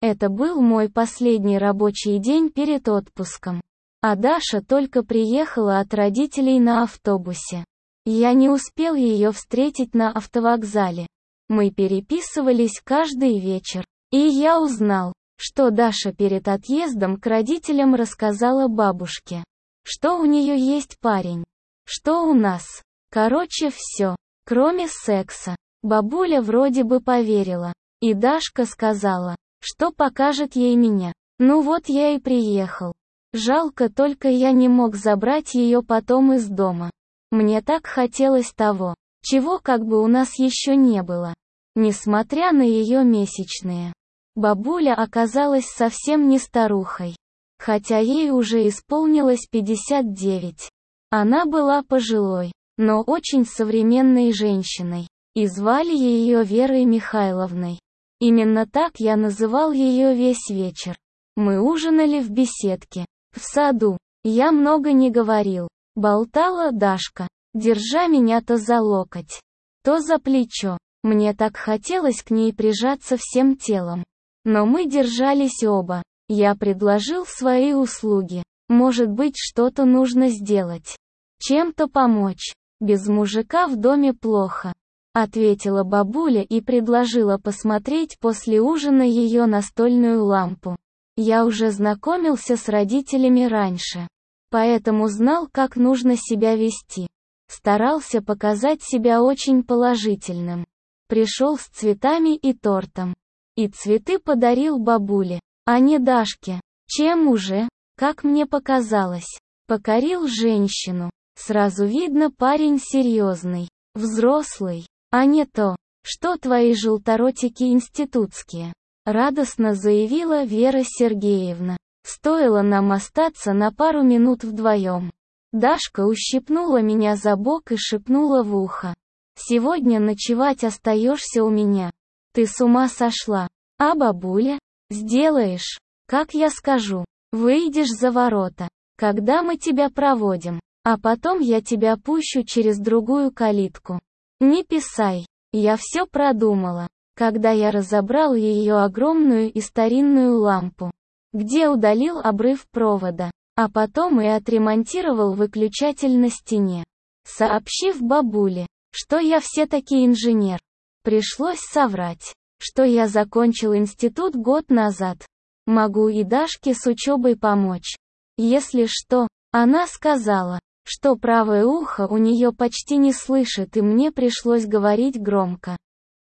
Это был мой последний рабочий день перед отпуском. А Даша только приехала от родителей на автобусе. Я не успел ее встретить на автовокзале. Мы переписывались каждый вечер. И я узнал, что Даша перед отъездом к родителям рассказала бабушке, что у нее есть парень. Что у нас. Короче, все. Кроме секса. Бабуля вроде бы поверила. И Дашка сказала, что покажет ей меня. Ну вот я и приехал. Жалко только я не мог забрать ее потом из дома. Мне так хотелось того, чего как бы у нас еще не было. Несмотря на ее месячные. Бабуля оказалась совсем не старухой. Хотя ей уже исполнилось пятьдесят девять. Она была пожилой, но очень современной женщиной. И звали ее Верой Михайловной. Именно так я называл ее весь вечер. Мы ужинали в беседке. В саду. Я много не говорил. Болтала Дашка, держа меня то за локоть, то за плечо. Мне так хотелось к ней прижаться всем телом. Но мы держались оба. Я предложил свои услуги. Может быть, что-то нужно сделать. Чем-то помочь. Без мужика в доме плохо. Ответила бабуля и предложила посмотреть после ужина ее настольную лампу. Я уже знакомился с родителями раньше. Поэтому знал, как нужно себя вести. Старался показать себя очень положительным. Пришел с цветами и тортом. И цветы подарил бабуле, а не Дашке. Чем уже, как мне показалось, покорил женщину. Сразу видно, парень серьезный, взрослый, а не то, что твои желторотики институтские. Радостно заявила Вера Сергеевна. Стоило нам остаться на пару минут вдвоем. Дашка ущипнула меня за бок и шепнула в ухо. «Сегодня ночевать остаешься у меня. Ты с ума сошла. А бабуля? Сделаешь, как я скажу. Выйдешь за ворота, когда мы тебя проводим. А потом я тебя пущу через другую калитку. Не писай. Я все продумала. Когда я разобрал ее огромную и старинную лампу, где удалил обрыв провода, а потом и отремонтировал выключатель на стене, сообщив бабуле, что я все-таки инженер. Пришлось соврать, что я закончил институт год назад. Могу и Дашке с учебой помочь. Если что, она сказала, что правое ухо у нее почти не слышит, и мне пришлось говорить громко.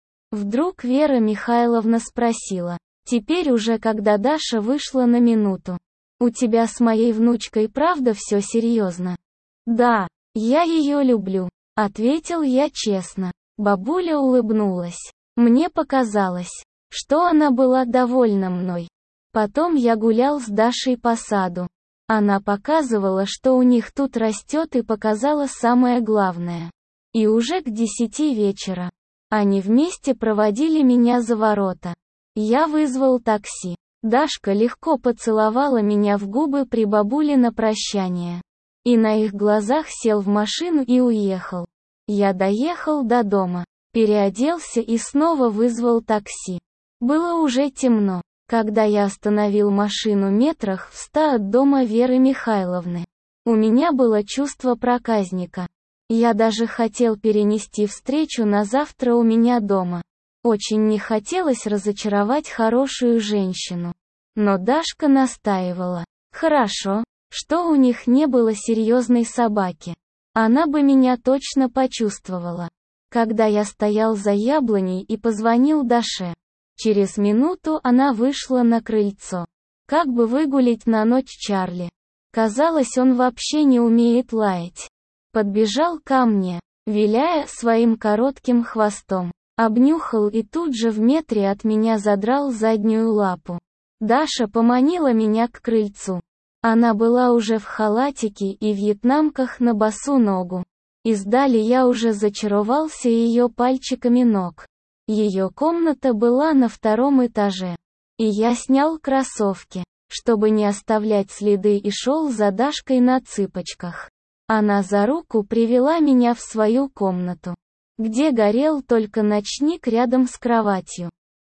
Вдруг Вера Михайловна спросила, теперь уже когда Даша вышла на минуту. «У тебя с моей внучкой правда все серьезно?» «Да, я ее люблю», — ответил я честно. Бабуля улыбнулась. Мне показалось, что она была довольна мной. Потом я гулял с Дашей по саду. Она показывала, что у них тут растет, и показала самое главное. И уже к десяти вечера они вместе проводили меня за ворота. Я вызвал такси. Дашка легко поцеловала меня в губы при бабуле на прощание. И на их глазах сел в машину и уехал. Я доехал до дома, переоделся и снова вызвал такси. Было уже темно, когда я остановил машину метрах в ста от дома Веры Михайловны. У меня было чувство проказника. Я даже хотел перенести встречу на завтра у меня дома. Очень не хотелось разочаровать хорошую женщину. Но Дашка настаивала. Хорошо, что у них не было серьезной собаки. Она бы меня точно почувствовала. Когда я стоял за яблоней и позвонил Даше. Через минуту она вышла на крыльцо. Как бы выгулить на ночь Чарли. Казалось, он вообще не умеет лаять. Подбежал ко мне, виляя своим коротким хвостом. Обнюхал и тут же в метре от меня задрал заднюю лапу. Даша поманила меня к крыльцу. Она была уже в халатике и вьетнамках на босу ногу. Издали я уже зачаровался ее пальчиками ног. Ее комната была на втором этаже. И я снял кроссовки, чтобы не оставлять следы, и шел за Дашкой на цыпочках. Она за руку привела меня в свою комнату, где горел только ночник рядом с кроватью.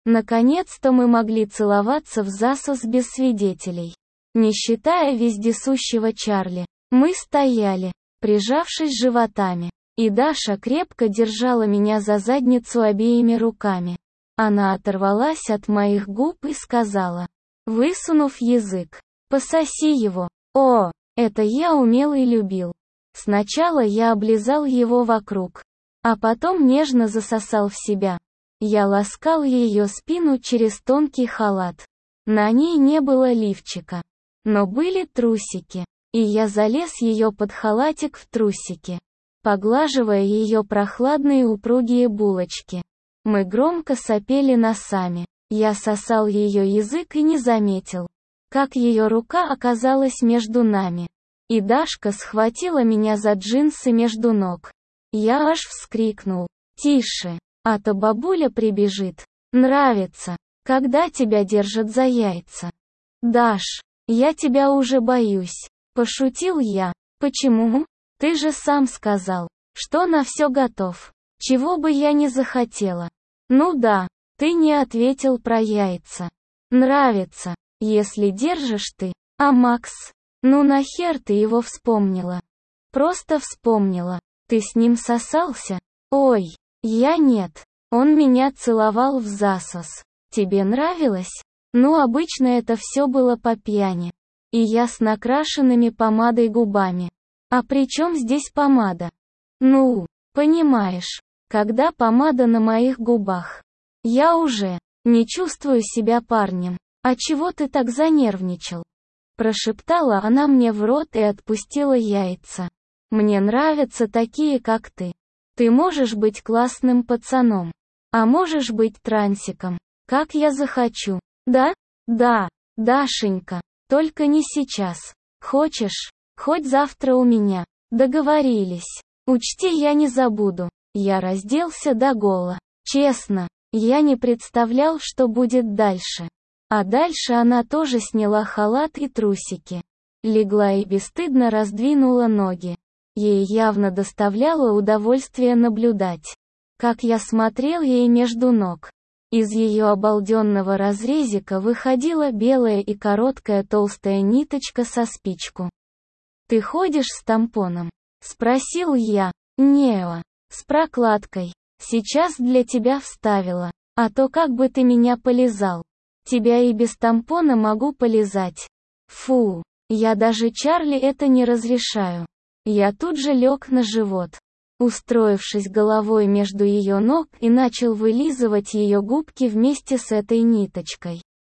Наконец-то мы могли целоваться в засос без свидетелей. Не считая вездесущего Чарли. Мы стояли, прижавшись животами. И Даша крепко держала меня за задницу обеими руками. Она оторвалась от моих губ и сказала, высунув язык, пососи его. О, это я умел и любил. Сначала я облизал его вокруг, а потом нежно засосал в себя. Я ласкал ее спину через тонкий халат. На ней не было лифчика, но были трусики, и я залез ее под халатик в трусики, поглаживая ее прохладные упругие булочки. Мы громко сопели носами. Я сосал ее язык и не заметил, как ее рука оказалась между нами. И Дашка схватила меня за джинсы между ног. Я аж вскрикнул. Тише, а то бабуля прибежит. Нравится, когда тебя держат за яйца. Даш, я тебя уже боюсь. Пошутил я. Почему? Ты же сам сказал, что на все готов. Чего бы я ни захотела. Ну да, ты не ответил про яйца. Нравится, если держишь ты. А Макс? Ну нахер ты его вспомнила? Просто вспомнила. Ты с ним сосался? Ой, я нет. Он меня целовал в засос. Тебе нравилось? Ну обычно это все было по пьяни. И я с накрашенными помадой губами. А при чем здесь помада? Ну, понимаешь, когда помада на моих губах. Я уже не чувствую себя парнем. А чего ты так занервничал? Прошептала она мне в рот и отпустила яйца. Мне нравятся такие, как ты. Ты можешь быть классным пацаном. А можешь быть трансиком. Как я захочу. Да? Да, Дашенька. Только не сейчас. Хочешь? Хоть завтра у меня. Договорились. Учти, я не забуду. Я разделся до гола. Честно, я не представлял, что будет дальше. А дальше она тоже сняла халат и трусики. Легла и бесстыдно раздвинула ноги. Ей явно доставляло удовольствие наблюдать, как я смотрел ей между ног. Из ее обалденного разрезика выходила белая и короткая толстая ниточка со спичку. «Ты ходишь с тампоном?» — спросил я. «Нео. С прокладкой. Сейчас для тебя вставила. А то как бы ты меня полизал. Тебя и без тампона могу полизать. Фу. Я даже Чарли это не разрешаю». Я тут же лег на живот, устроившись головой между ее ног, и начал вылизывать ее губки вместе с этой ниточкой.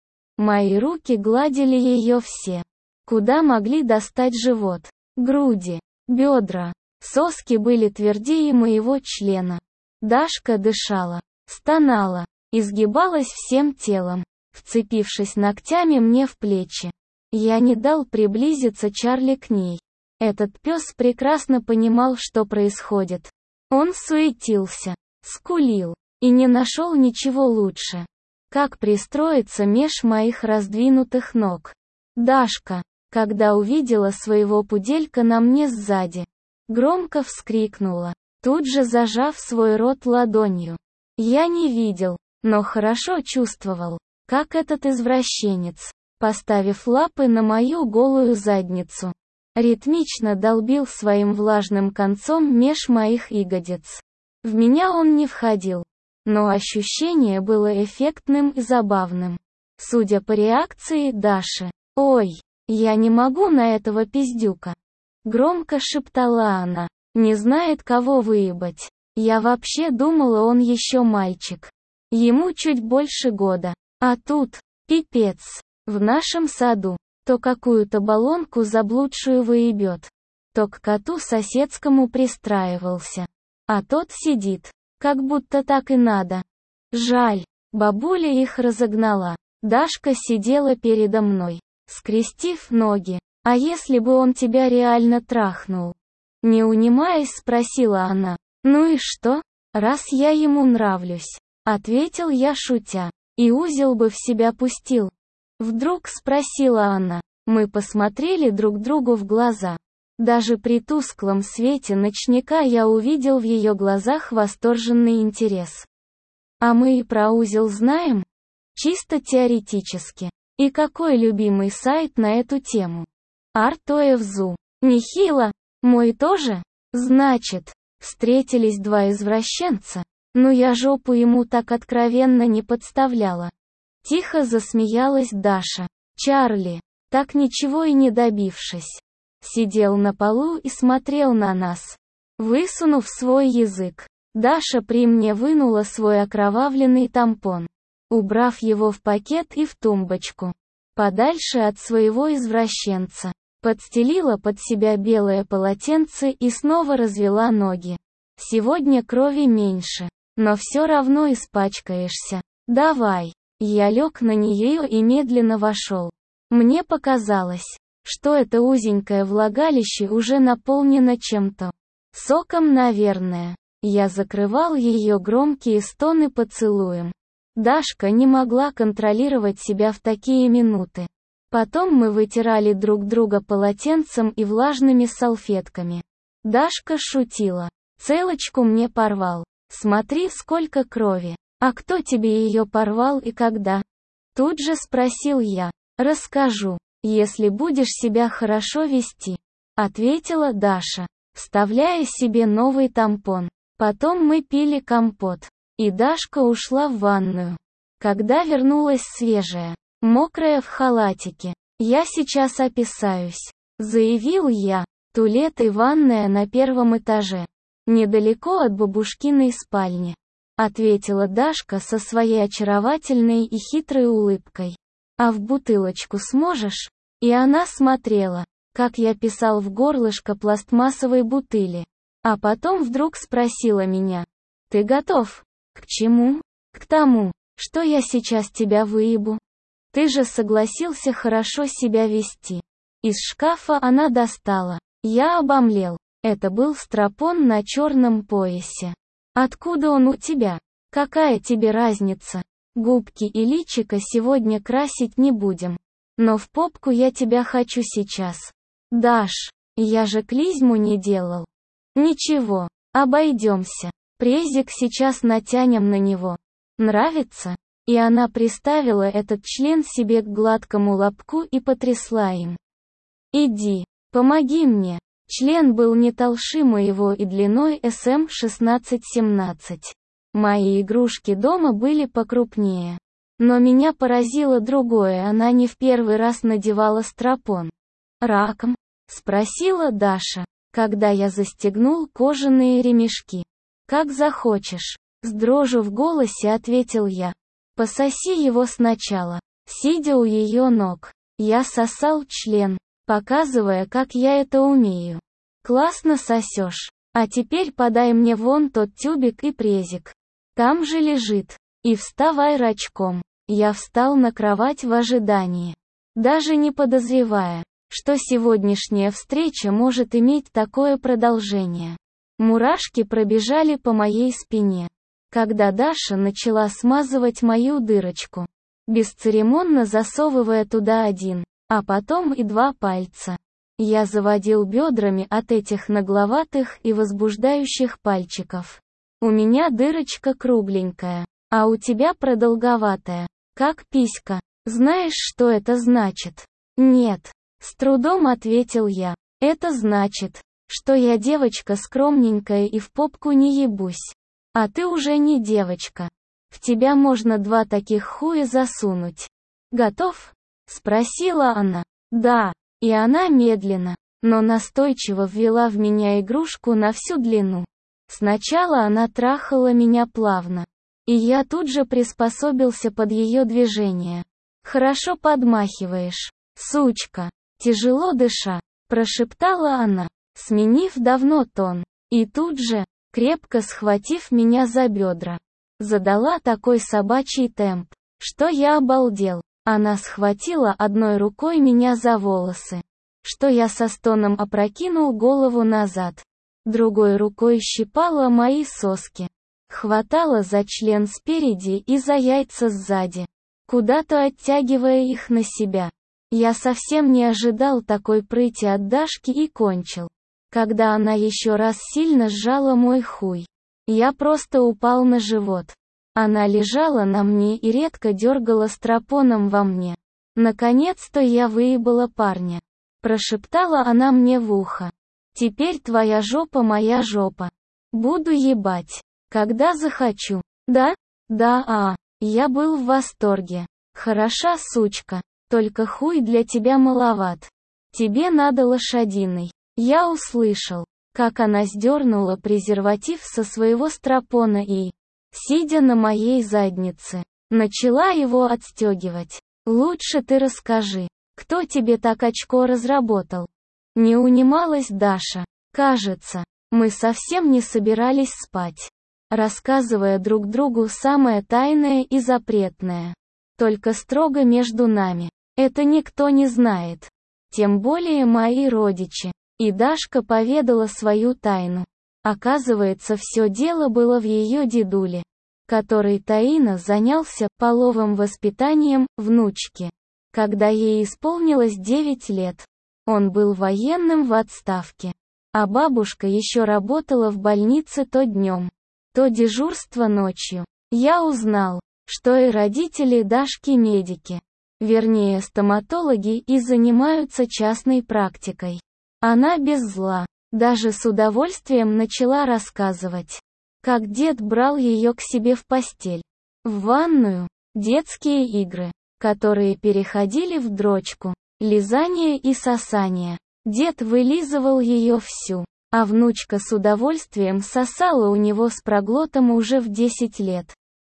Мои руки гладили ее все, куда могли достать живот, груди, бедра. Соски были твердее моего члена. Дашка дышала, стонала, изгибалась всем телом, вцепившись ногтями мне в плечи. Я не дал приблизиться Чарли к ней. Этот пес прекрасно понимал, что происходит. Он суетился, скулил, и не нашел ничего лучше, как пристроиться меж моих раздвинутых ног. Дашка, когда увидела своего пуделька на мне сзади, громко вскрикнула, тут же зажав свой рот ладонью. Я не видел, но хорошо чувствовал, как этот извращенец, поставив лапы на мою голую задницу, ритмично долбил своим влажным концом меж моих ягодиц. В меня он не входил, но ощущение было эффектным и забавным. Судя по реакции Даши. «Ой, я не могу на этого пиздюка!» Громко шептала она. «Не знает, кого выебать. Я вообще думала, он еще мальчик. Ему чуть больше года. А тут, пипец, в нашем саду. То какую-то баллонку заблудшую выебет, то к коту соседскому пристраивался. А тот сидит, как будто так и надо. Жаль, бабуля их разогнала. Дашка сидела передо мной, скрестив ноги. А если бы он тебя реально трахнул?» Не унимаясь, спросила она. «Ну и что, раз я ему нравлюсь?» Ответил я, шутя. «И узел бы в себя пустил?» Вдруг спросила она. Мы посмотрели друг другу в глаза. Даже при тусклом свете ночника я увидел в ее глазах восторженный интерес. «А мы и про узел знаем?» Чисто теоретически. И какой любимый сайт на эту тему? Артоевзу. Нехило. Мой тоже? Значит, встретились два извращенца. Ну я жопу ему так откровенно не подставляла. Тихо засмеялась Даша. Чарли, так ничего и не добившись, сидел на полу и смотрел на нас, высунув свой язык. Даша при мне вынула свой окровавленный тампон, убрав его в пакет и в тумбочку, подальше от своего извращенца, подстелила под себя белое полотенце и снова развела ноги. Сегодня крови меньше, но все равно испачкаешься. Давай. Я лег на нее и медленно вошел. Мне показалось, что это узенькое влагалище уже наполнено чем-то. Соком, наверное. Я закрывал ее громкие стоны поцелуем. Дашка не могла контролировать себя в такие минуты. Потом мы вытирали друг друга полотенцем и влажными салфетками. Дашка шутила. Целочку мне порвал. Смотри, сколько крови. А кто тебе ее порвал и когда? Тут же спросил я. Расскажу, если будешь себя хорошо вести, ответила Даша, вставляя себе новый тампон. Потом мы пили компот, и Дашка ушла в ванную. Когда вернулась свежая, мокрая в халатике, я сейчас описаюсь, заявил я. Туалет и ванная на первом этаже, недалеко от бабушкиной спальни, ответила Дашка со своей очаровательной и хитрой улыбкой. А в бутылочку сможешь? И она смотрела, как я писал в горлышко пластмассовой бутыли. А потом вдруг спросила меня. Ты готов? К чему? К тому, что я сейчас тебя выебу. Ты же согласился хорошо себя вести. Из шкафа она достала. Я обомлел. Это был стропон на черном поясе. Откуда он у тебя? Какая тебе разница? Губки и личико сегодня красить не будем. Но в попку я тебя хочу сейчас. Даш, я же клизму не делал. Ничего, обойдемся. Презик сейчас натянем на него. Нравится? И она приставила этот член себе к гладкому лобку и потрясла им. Иди, помоги мне. Член был не толще моего и длиной эс эм шестнадцать семнадцать. Мои игрушки дома были покрупнее. Но меня поразило другое, она не в первый раз надевала стропон. «Раком?» — спросила Даша, когда я застегнул кожаные ремешки. «Как захочешь», — с дрожью в голосе ответил я. «Пососи его сначала». Сидя у ее ног, я сосал член, показывая, как я это умею. «Классно сосешь. А теперь подай мне вон тот тюбик и презик. Там же лежит. И вставай рачком». Я встал на кровать в ожидании, даже не подозревая, что сегодняшняя встреча может иметь такое продолжение. Мурашки пробежали по моей спине, когда Даша начала смазывать мою дырочку, бесцеремонно засовывая туда один, а потом и два пальца. Я заводил бедрами от этих нагловатых и возбуждающих пальчиков. У меня дырочка кругленькая, а у тебя продолговатая, как писька. Знаешь, что это значит? Нет. С трудом ответил я. Это значит, что я девочка скромненькая и в попку не ебусь. А ты уже не девочка. В тебя можно два таких хуя засунуть. Готов? Спросила она. Да. И она медленно, но настойчиво ввела в меня игрушку на всю длину. Сначала она трахала меня плавно, и я тут же приспособился под ее движение. «Хорошо подмахиваешь, сучка», тяжело дыша, прошептала она, сменив давно тон, и тут же, крепко схватив меня за бедра, задала такой собачий темп, что я обалдел. Она схватила одной рукой меня за волосы, что я со стоном опрокинул голову назад, другой рукой щипала мои соски, хватала за член спереди и за яйца сзади, куда-то оттягивая их на себя. Я совсем не ожидал такой прыти от Дашки и кончил, когда она еще раз сильно сжала мой хуй. Я просто упал на живот. Она лежала на мне и редко дергала стропоном во мне. Наконец-то я выебала парня. Прошептала она мне в ухо. Теперь твоя жопа моя жопа. Буду ебать, когда захочу. Да? Да, а. Я был в восторге. Хороша сучка. Только хуй для тебя маловат. Тебе надо лошадиный. Я услышал, как она сдернула презерватив со своего стропона и, сидя на моей заднице, начала его отстегивать. Лучше ты расскажи, кто тебе так очко разработал? Не унималась Даша. Кажется, мы совсем не собирались спать, рассказывая друг другу самое тайное и запретное. Только строго между нами. Это никто не знает. Тем более мои родичи. И Дашка поведала свою тайну. Оказывается, все дело было в ее дедуле, который таинно занялся половым воспитанием внучки. Когда ей исполнилось девять лет, он был военным в отставке, а бабушка еще работала в больнице то днем, то дежурство ночью. Я узнал, что и родители Дашки медики, вернее стоматологи, и занимаются частной практикой. Она без зла, даже с удовольствием начала рассказывать, как дед брал ее к себе в постель, в ванную, детские игры, которые переходили в дрочку, лизание и сосание. Дед вылизывал ее всю, а внучка с удовольствием сосала у него с проглотом уже в десять лет.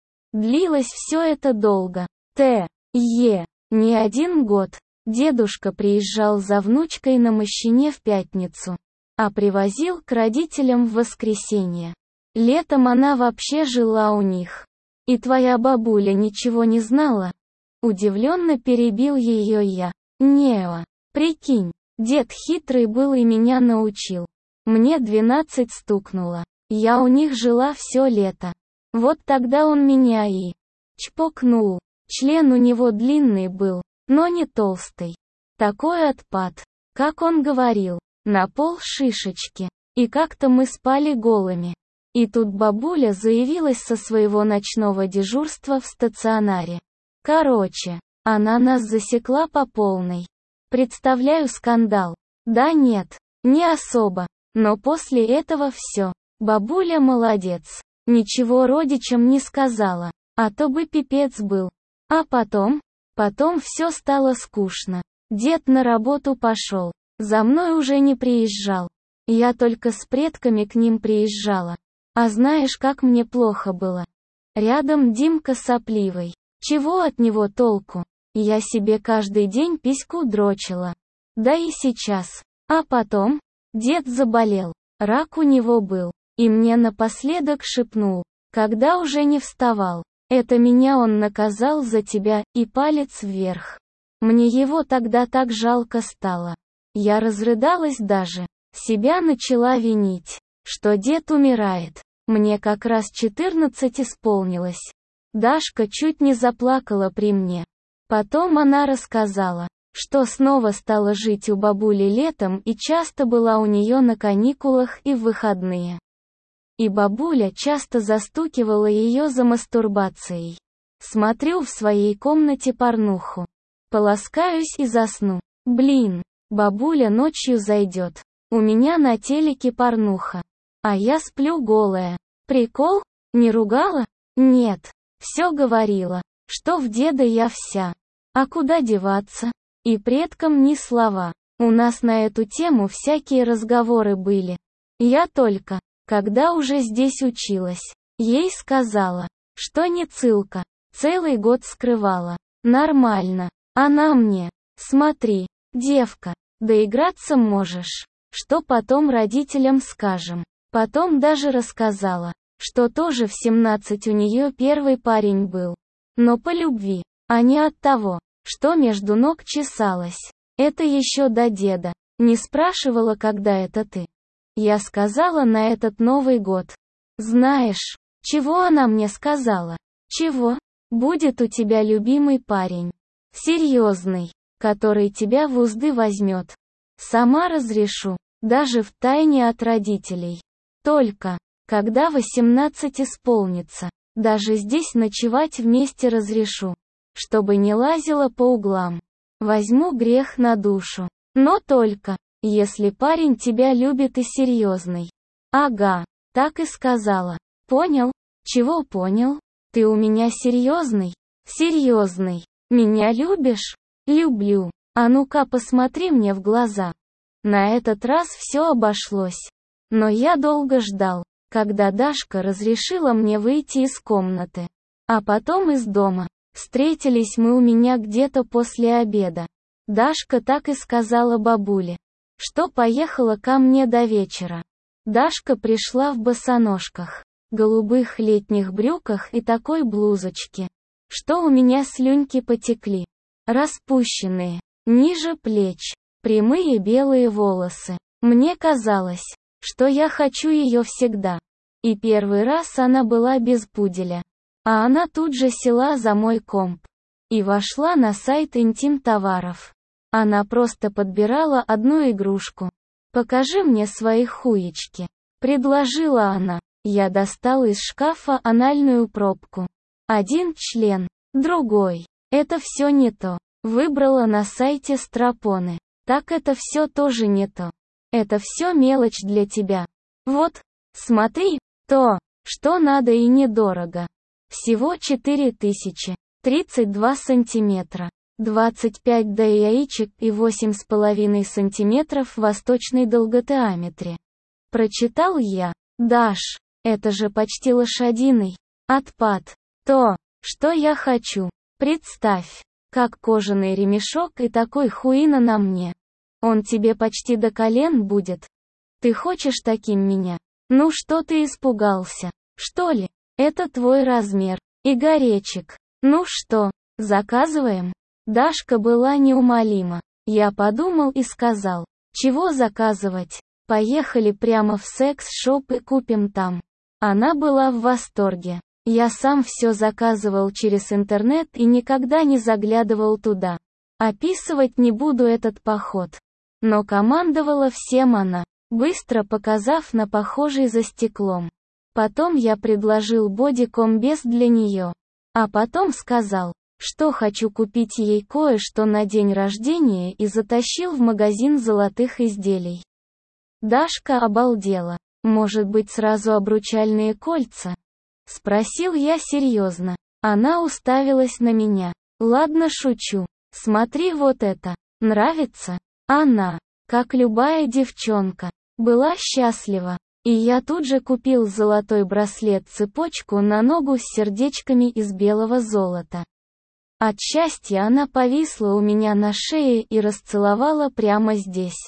Длилось все это долго. Т. Е. Не один год. Дедушка приезжал за внучкой на мощине в пятницу, а привозил к родителям в воскресенье. Летом она вообще жила у них. И твоя бабуля ничего не знала? Удивленно перебил ее я. Неа, прикинь, дед хитрый был и меня научил. Мне двенадцать стукнуло. Я у них жила все лето. Вот тогда он меня и чпокнул. Член у него длинный был, но не толстый. Такой отпад, как он говорил, на пол шишечки. И как-то мы спали голыми. И тут бабуля заявилась со своего ночного дежурства в стационаре. Короче, она нас засекла по полной. Представляю скандал. Да нет, не особо. Но после этого все. Бабуля молодец. Ничего родичам не сказала, а то бы пипец был. А потом? Потом все стало скучно. Дед на работу пошел. За мной уже не приезжал. Я только с предками к ним приезжала. А знаешь, как мне плохо было? Рядом Димка сопливый. Чего от него толку? Я себе каждый день письку дрочила. Да и сейчас. А потом? Дед заболел. Рак у него был. И мне напоследок шепнул, когда уже не вставал. Это меня он наказал за тебя, и палец вверх. Мне его тогда так жалко стало. Я разрыдалась даже. Себя начала винить, что дед умирает. Мне как раз четырнадцать исполнилось. Дашка чуть не заплакала при мне. Потом она рассказала, что снова стала жить у бабули летом и часто была у нее на каникулах и в выходные. И бабуля часто застукивала ее за мастурбацией. Смотрю в своей комнате порнуху. Полоскаюсь и засну. Блин, бабуля ночью зайдет. У меня на телеке порнуха. А я сплю голая. Прикол? Не ругала? Нет. Все говорила, что в деда я вся. А куда деваться? И предкам ни слова. У нас на эту тему всякие разговоры были. Я только, когда уже здесь училась, ей сказала, что не цылка. Целый год скрывала. Нормально. Она мне, смотри, девка, доиграться можешь. Что потом родителям скажем. Потом даже рассказала, что тоже в семнадцать у нее первый парень был. Но по любви, а не от того, что между ног чесалось. Это еще до деда. Не спрашивала, когда это ты. Я сказала на этот Новый год. Знаешь, чего она мне сказала? Чего? Будет у тебя любимый парень. Серьезный, который тебя в узды возьмет. Сама разрешу, даже в тайне от родителей. Только, когда восемнадцать исполнится. Даже здесь ночевать вместе разрешу. Чтобы не лазила по углам. Возьму грех на душу. Но только, если парень тебя любит и серьезный. Ага, так и сказала. Понял? Чего понял? Ты у меня серьезный? Серьезный. Меня любишь? Люблю. А ну-ка посмотри мне в глаза. На этот раз все обошлось. Но я долго ждал, когда Дашка разрешила мне выйти из комнаты. А потом из дома. Встретились мы у меня где-то после обеда. Дашка так и сказала бабуле, что поехала ко мне до вечера. Дашка пришла в босоножках, голубых летних брюках и такой блузочке, что у меня слюньки потекли. Распущенные, ниже плеч, прямые белые волосы. Мне казалось, что я хочу ее всегда. И первый раз она была без пуделя. А она тут же села за мой комп и вошла на сайт интим-товаров. Она просто подбирала одну игрушку. «Покажи мне свои хуечки», — предложила она. Я достал из шкафа анальную пробку. Один член, другой. Это все не то. Выбрала на сайте страпоны. Так это все тоже не то. Это все мелочь для тебя. Вот, смотри, то, что надо и недорого. Всего четыре тысячи, тридцать два сантиметра, двадцать пять до яичек и восемь с половиной сантиметров восточной долготиаметре. Прочитал я. Даш, это же почти лошадиный. Отпад. То, что я хочу. Представь, как кожаный ремешок и такой хуина на мне. Он тебе почти до колен будет. Ты хочешь таким меня? Ну что ты испугался? Что ли? Это твой размер. Игоречек. Ну что, заказываем? Дашка была неумолима. Я подумал и сказал, чего заказывать? Поехали прямо в секс-шоп и купим там. Она была в восторге. Я сам все заказывал через интернет и никогда не заглядывал туда. Описывать не буду этот поход. Но командовала всем она, быстро показав на похожий за стеклом. Потом я предложил боди-комбез для нее. А потом сказал, что хочу купить ей кое-что на день рождения и затащил в магазин золотых изделий. Дашка обалдела. Может быть сразу обручальные кольца? Спросил я серьезно. Она уставилась на меня. Ладно, шучу. Смотри вот это. Нравится? Она, как любая девчонка, была счастлива. И я тут же купил золотой браслет-цепочку на ногу с сердечками из белого золота. От счастья она повисла у меня на шее и расцеловала прямо здесь.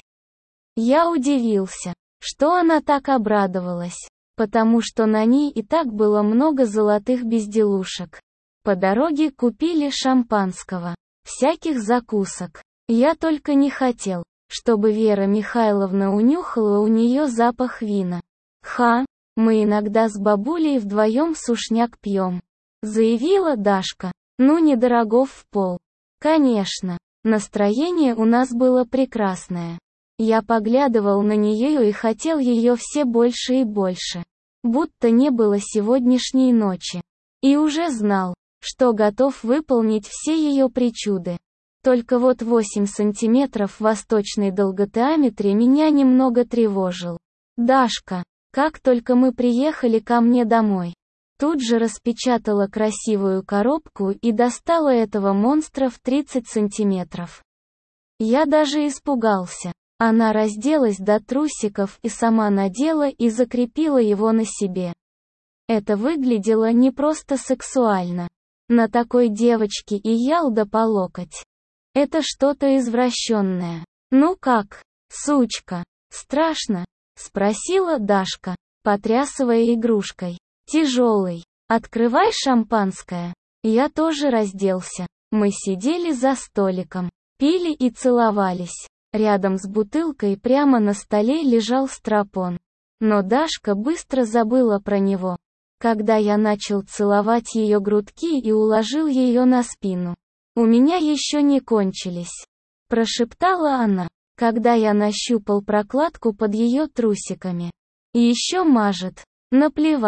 Я удивился, что она так обрадовалась, потому что на ней и так было много золотых безделушек. По дороге купили шампанского, всяких закусок. Я только не хотел, чтобы Вера Михайловна унюхала у нее запах вина. «Ха, мы иногда с бабулей вдвоем сушняк пьем», — заявила Дашка. «Ну не дорогов в пол». Конечно, настроение у нас было прекрасное. Я поглядывал на нее и хотел ее все больше и больше. Будто не было сегодняшней ночи. И уже знал, что готов выполнить все ее причуды. Только вот восемь сантиметров восточной долготиаметре меня немного тревожил. Дашка, как только мы приехали ко мне домой, тут же распечатала красивую коробку и достала этого монстра в тридцать сантиметров. Я даже испугался. Она разделась до трусиков и сама надела и закрепила его на себе. Это выглядело не просто сексуально. На такой девочке и ялда по локоть. Это что-то извращенное. «Ну как, сучка, страшно?» — спросила Дашка, потрясывая игрушкой. «Тяжелый. Открывай шампанское». Я тоже разделся. Мы сидели за столиком, пили и целовались. Рядом с бутылкой прямо на столе лежал страпон. Но Дашка быстро забыла про него, когда я начал целовать ее грудки и уложил ее на спину. «У меня еще не кончились», — прошептала она, когда я нащупал прокладку под ее трусиками. «И еще мажет. Наплевать.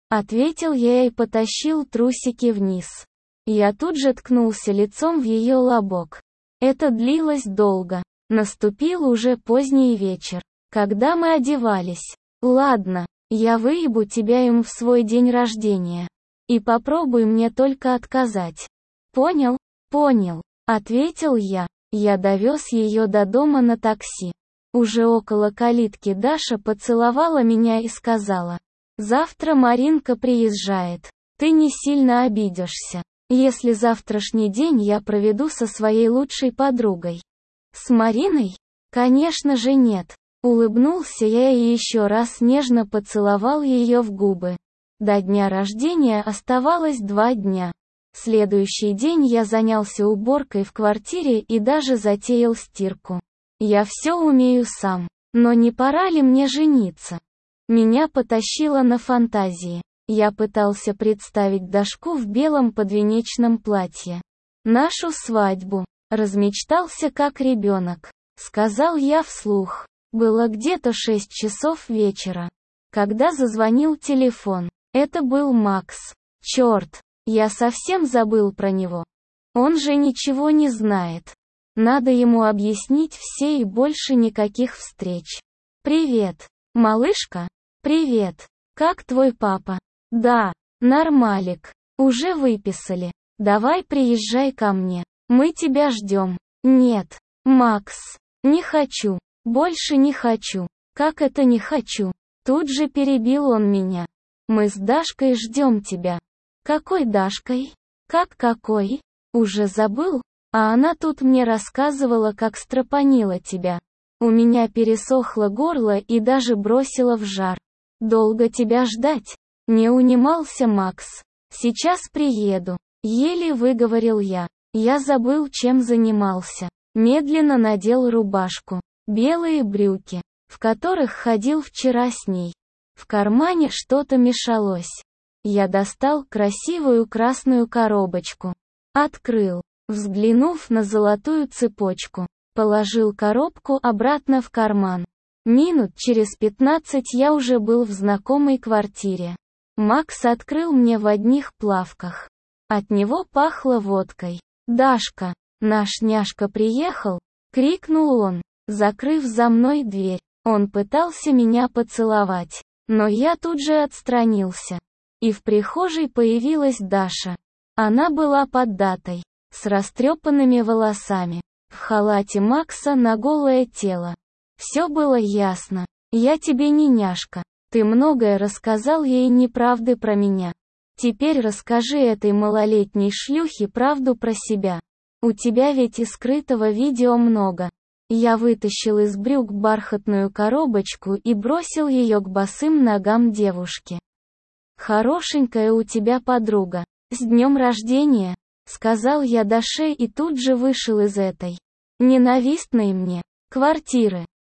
Ответил я и потащил трусики вниз. Я тут же ткнулся лицом в ее лобок. Это длилось долго. Наступил уже поздний вечер, когда мы одевались. Ладно, я выебу тебя им в свой день рождения. И попробуй мне только отказать. Понял? Понял, ответил я. Я довез ее до дома на такси. Уже около калитки Даша поцеловала меня и сказала: «Завтра Маринка приезжает. Ты не сильно обидишься, если завтрашний день я проведу со своей лучшей подругой». «С Мариной? Конечно же нет». Улыбнулся я и еще раз нежно поцеловал ее в губы. До дня рождения оставалось два дня. Следующий день я занялся уборкой в квартире и даже затеял стирку. Я все умею сам, но не пора ли мне жениться? Меня потащило на фантазии. Я пытался представить Дашку в белом подвенечном платье. Нашу свадьбу. Размечтался как ребенок. Сказал я вслух. Было где-то шесть часов вечера. Когда зазвонил телефон. Это был Макс. Черт, я совсем забыл про него. Он же ничего не знает. Надо ему объяснить все и больше никаких встреч. «Привет, малышка?» «Привет. Как твой папа?» «Да, нормалик. Уже выписали. Давай приезжай ко мне. Мы тебя ждем». «Нет, Макс. Не хочу. Больше не хочу». «Как это не хочу?» Тут же перебил он меня. «Мы с Дашкой ждем тебя». «Какой Дашкой?» «Как какой? Уже забыл? А она тут мне рассказывала, как стропонила тебя. У меня пересохло горло и даже бросило в жар. Долго тебя ждать?» Не унимался Макс. «Сейчас приеду». Еле выговорил я. Я забыл, чем занимался. Медленно надел рубашку, белые брюки, в которых ходил вчера с ней. В кармане что-то мешалось. Я достал красивую красную коробочку. Открыл, взглянув на золотую цепочку. Положил коробку обратно в карман. Минут через пятнадцать я уже был в знакомой квартире. Макс открыл мне в одних плавках. От него пахло водкой. «Дашка, наш няшка приехал!» — крикнул он, закрыв за мной дверь. Он пытался меня поцеловать, но я тут же отстранился. И в прихожей появилась Даша. Она была поддатой, с растрепанными волосами, в халате Макса на голое тело. Все было ясно. «Я тебе не няшка. Ты многое рассказал ей неправды про меня. Теперь расскажи этой малолетней шлюхе правду про себя. У тебя ведь и скрытого видео много». Я вытащил из брюк бархатную коробочку и бросил ее к босым ногам девушки. «Хорошенькая у тебя подруга. С днем рождения!» — сказал я Даше и тут же вышел из этой ненавистной мне квартиры.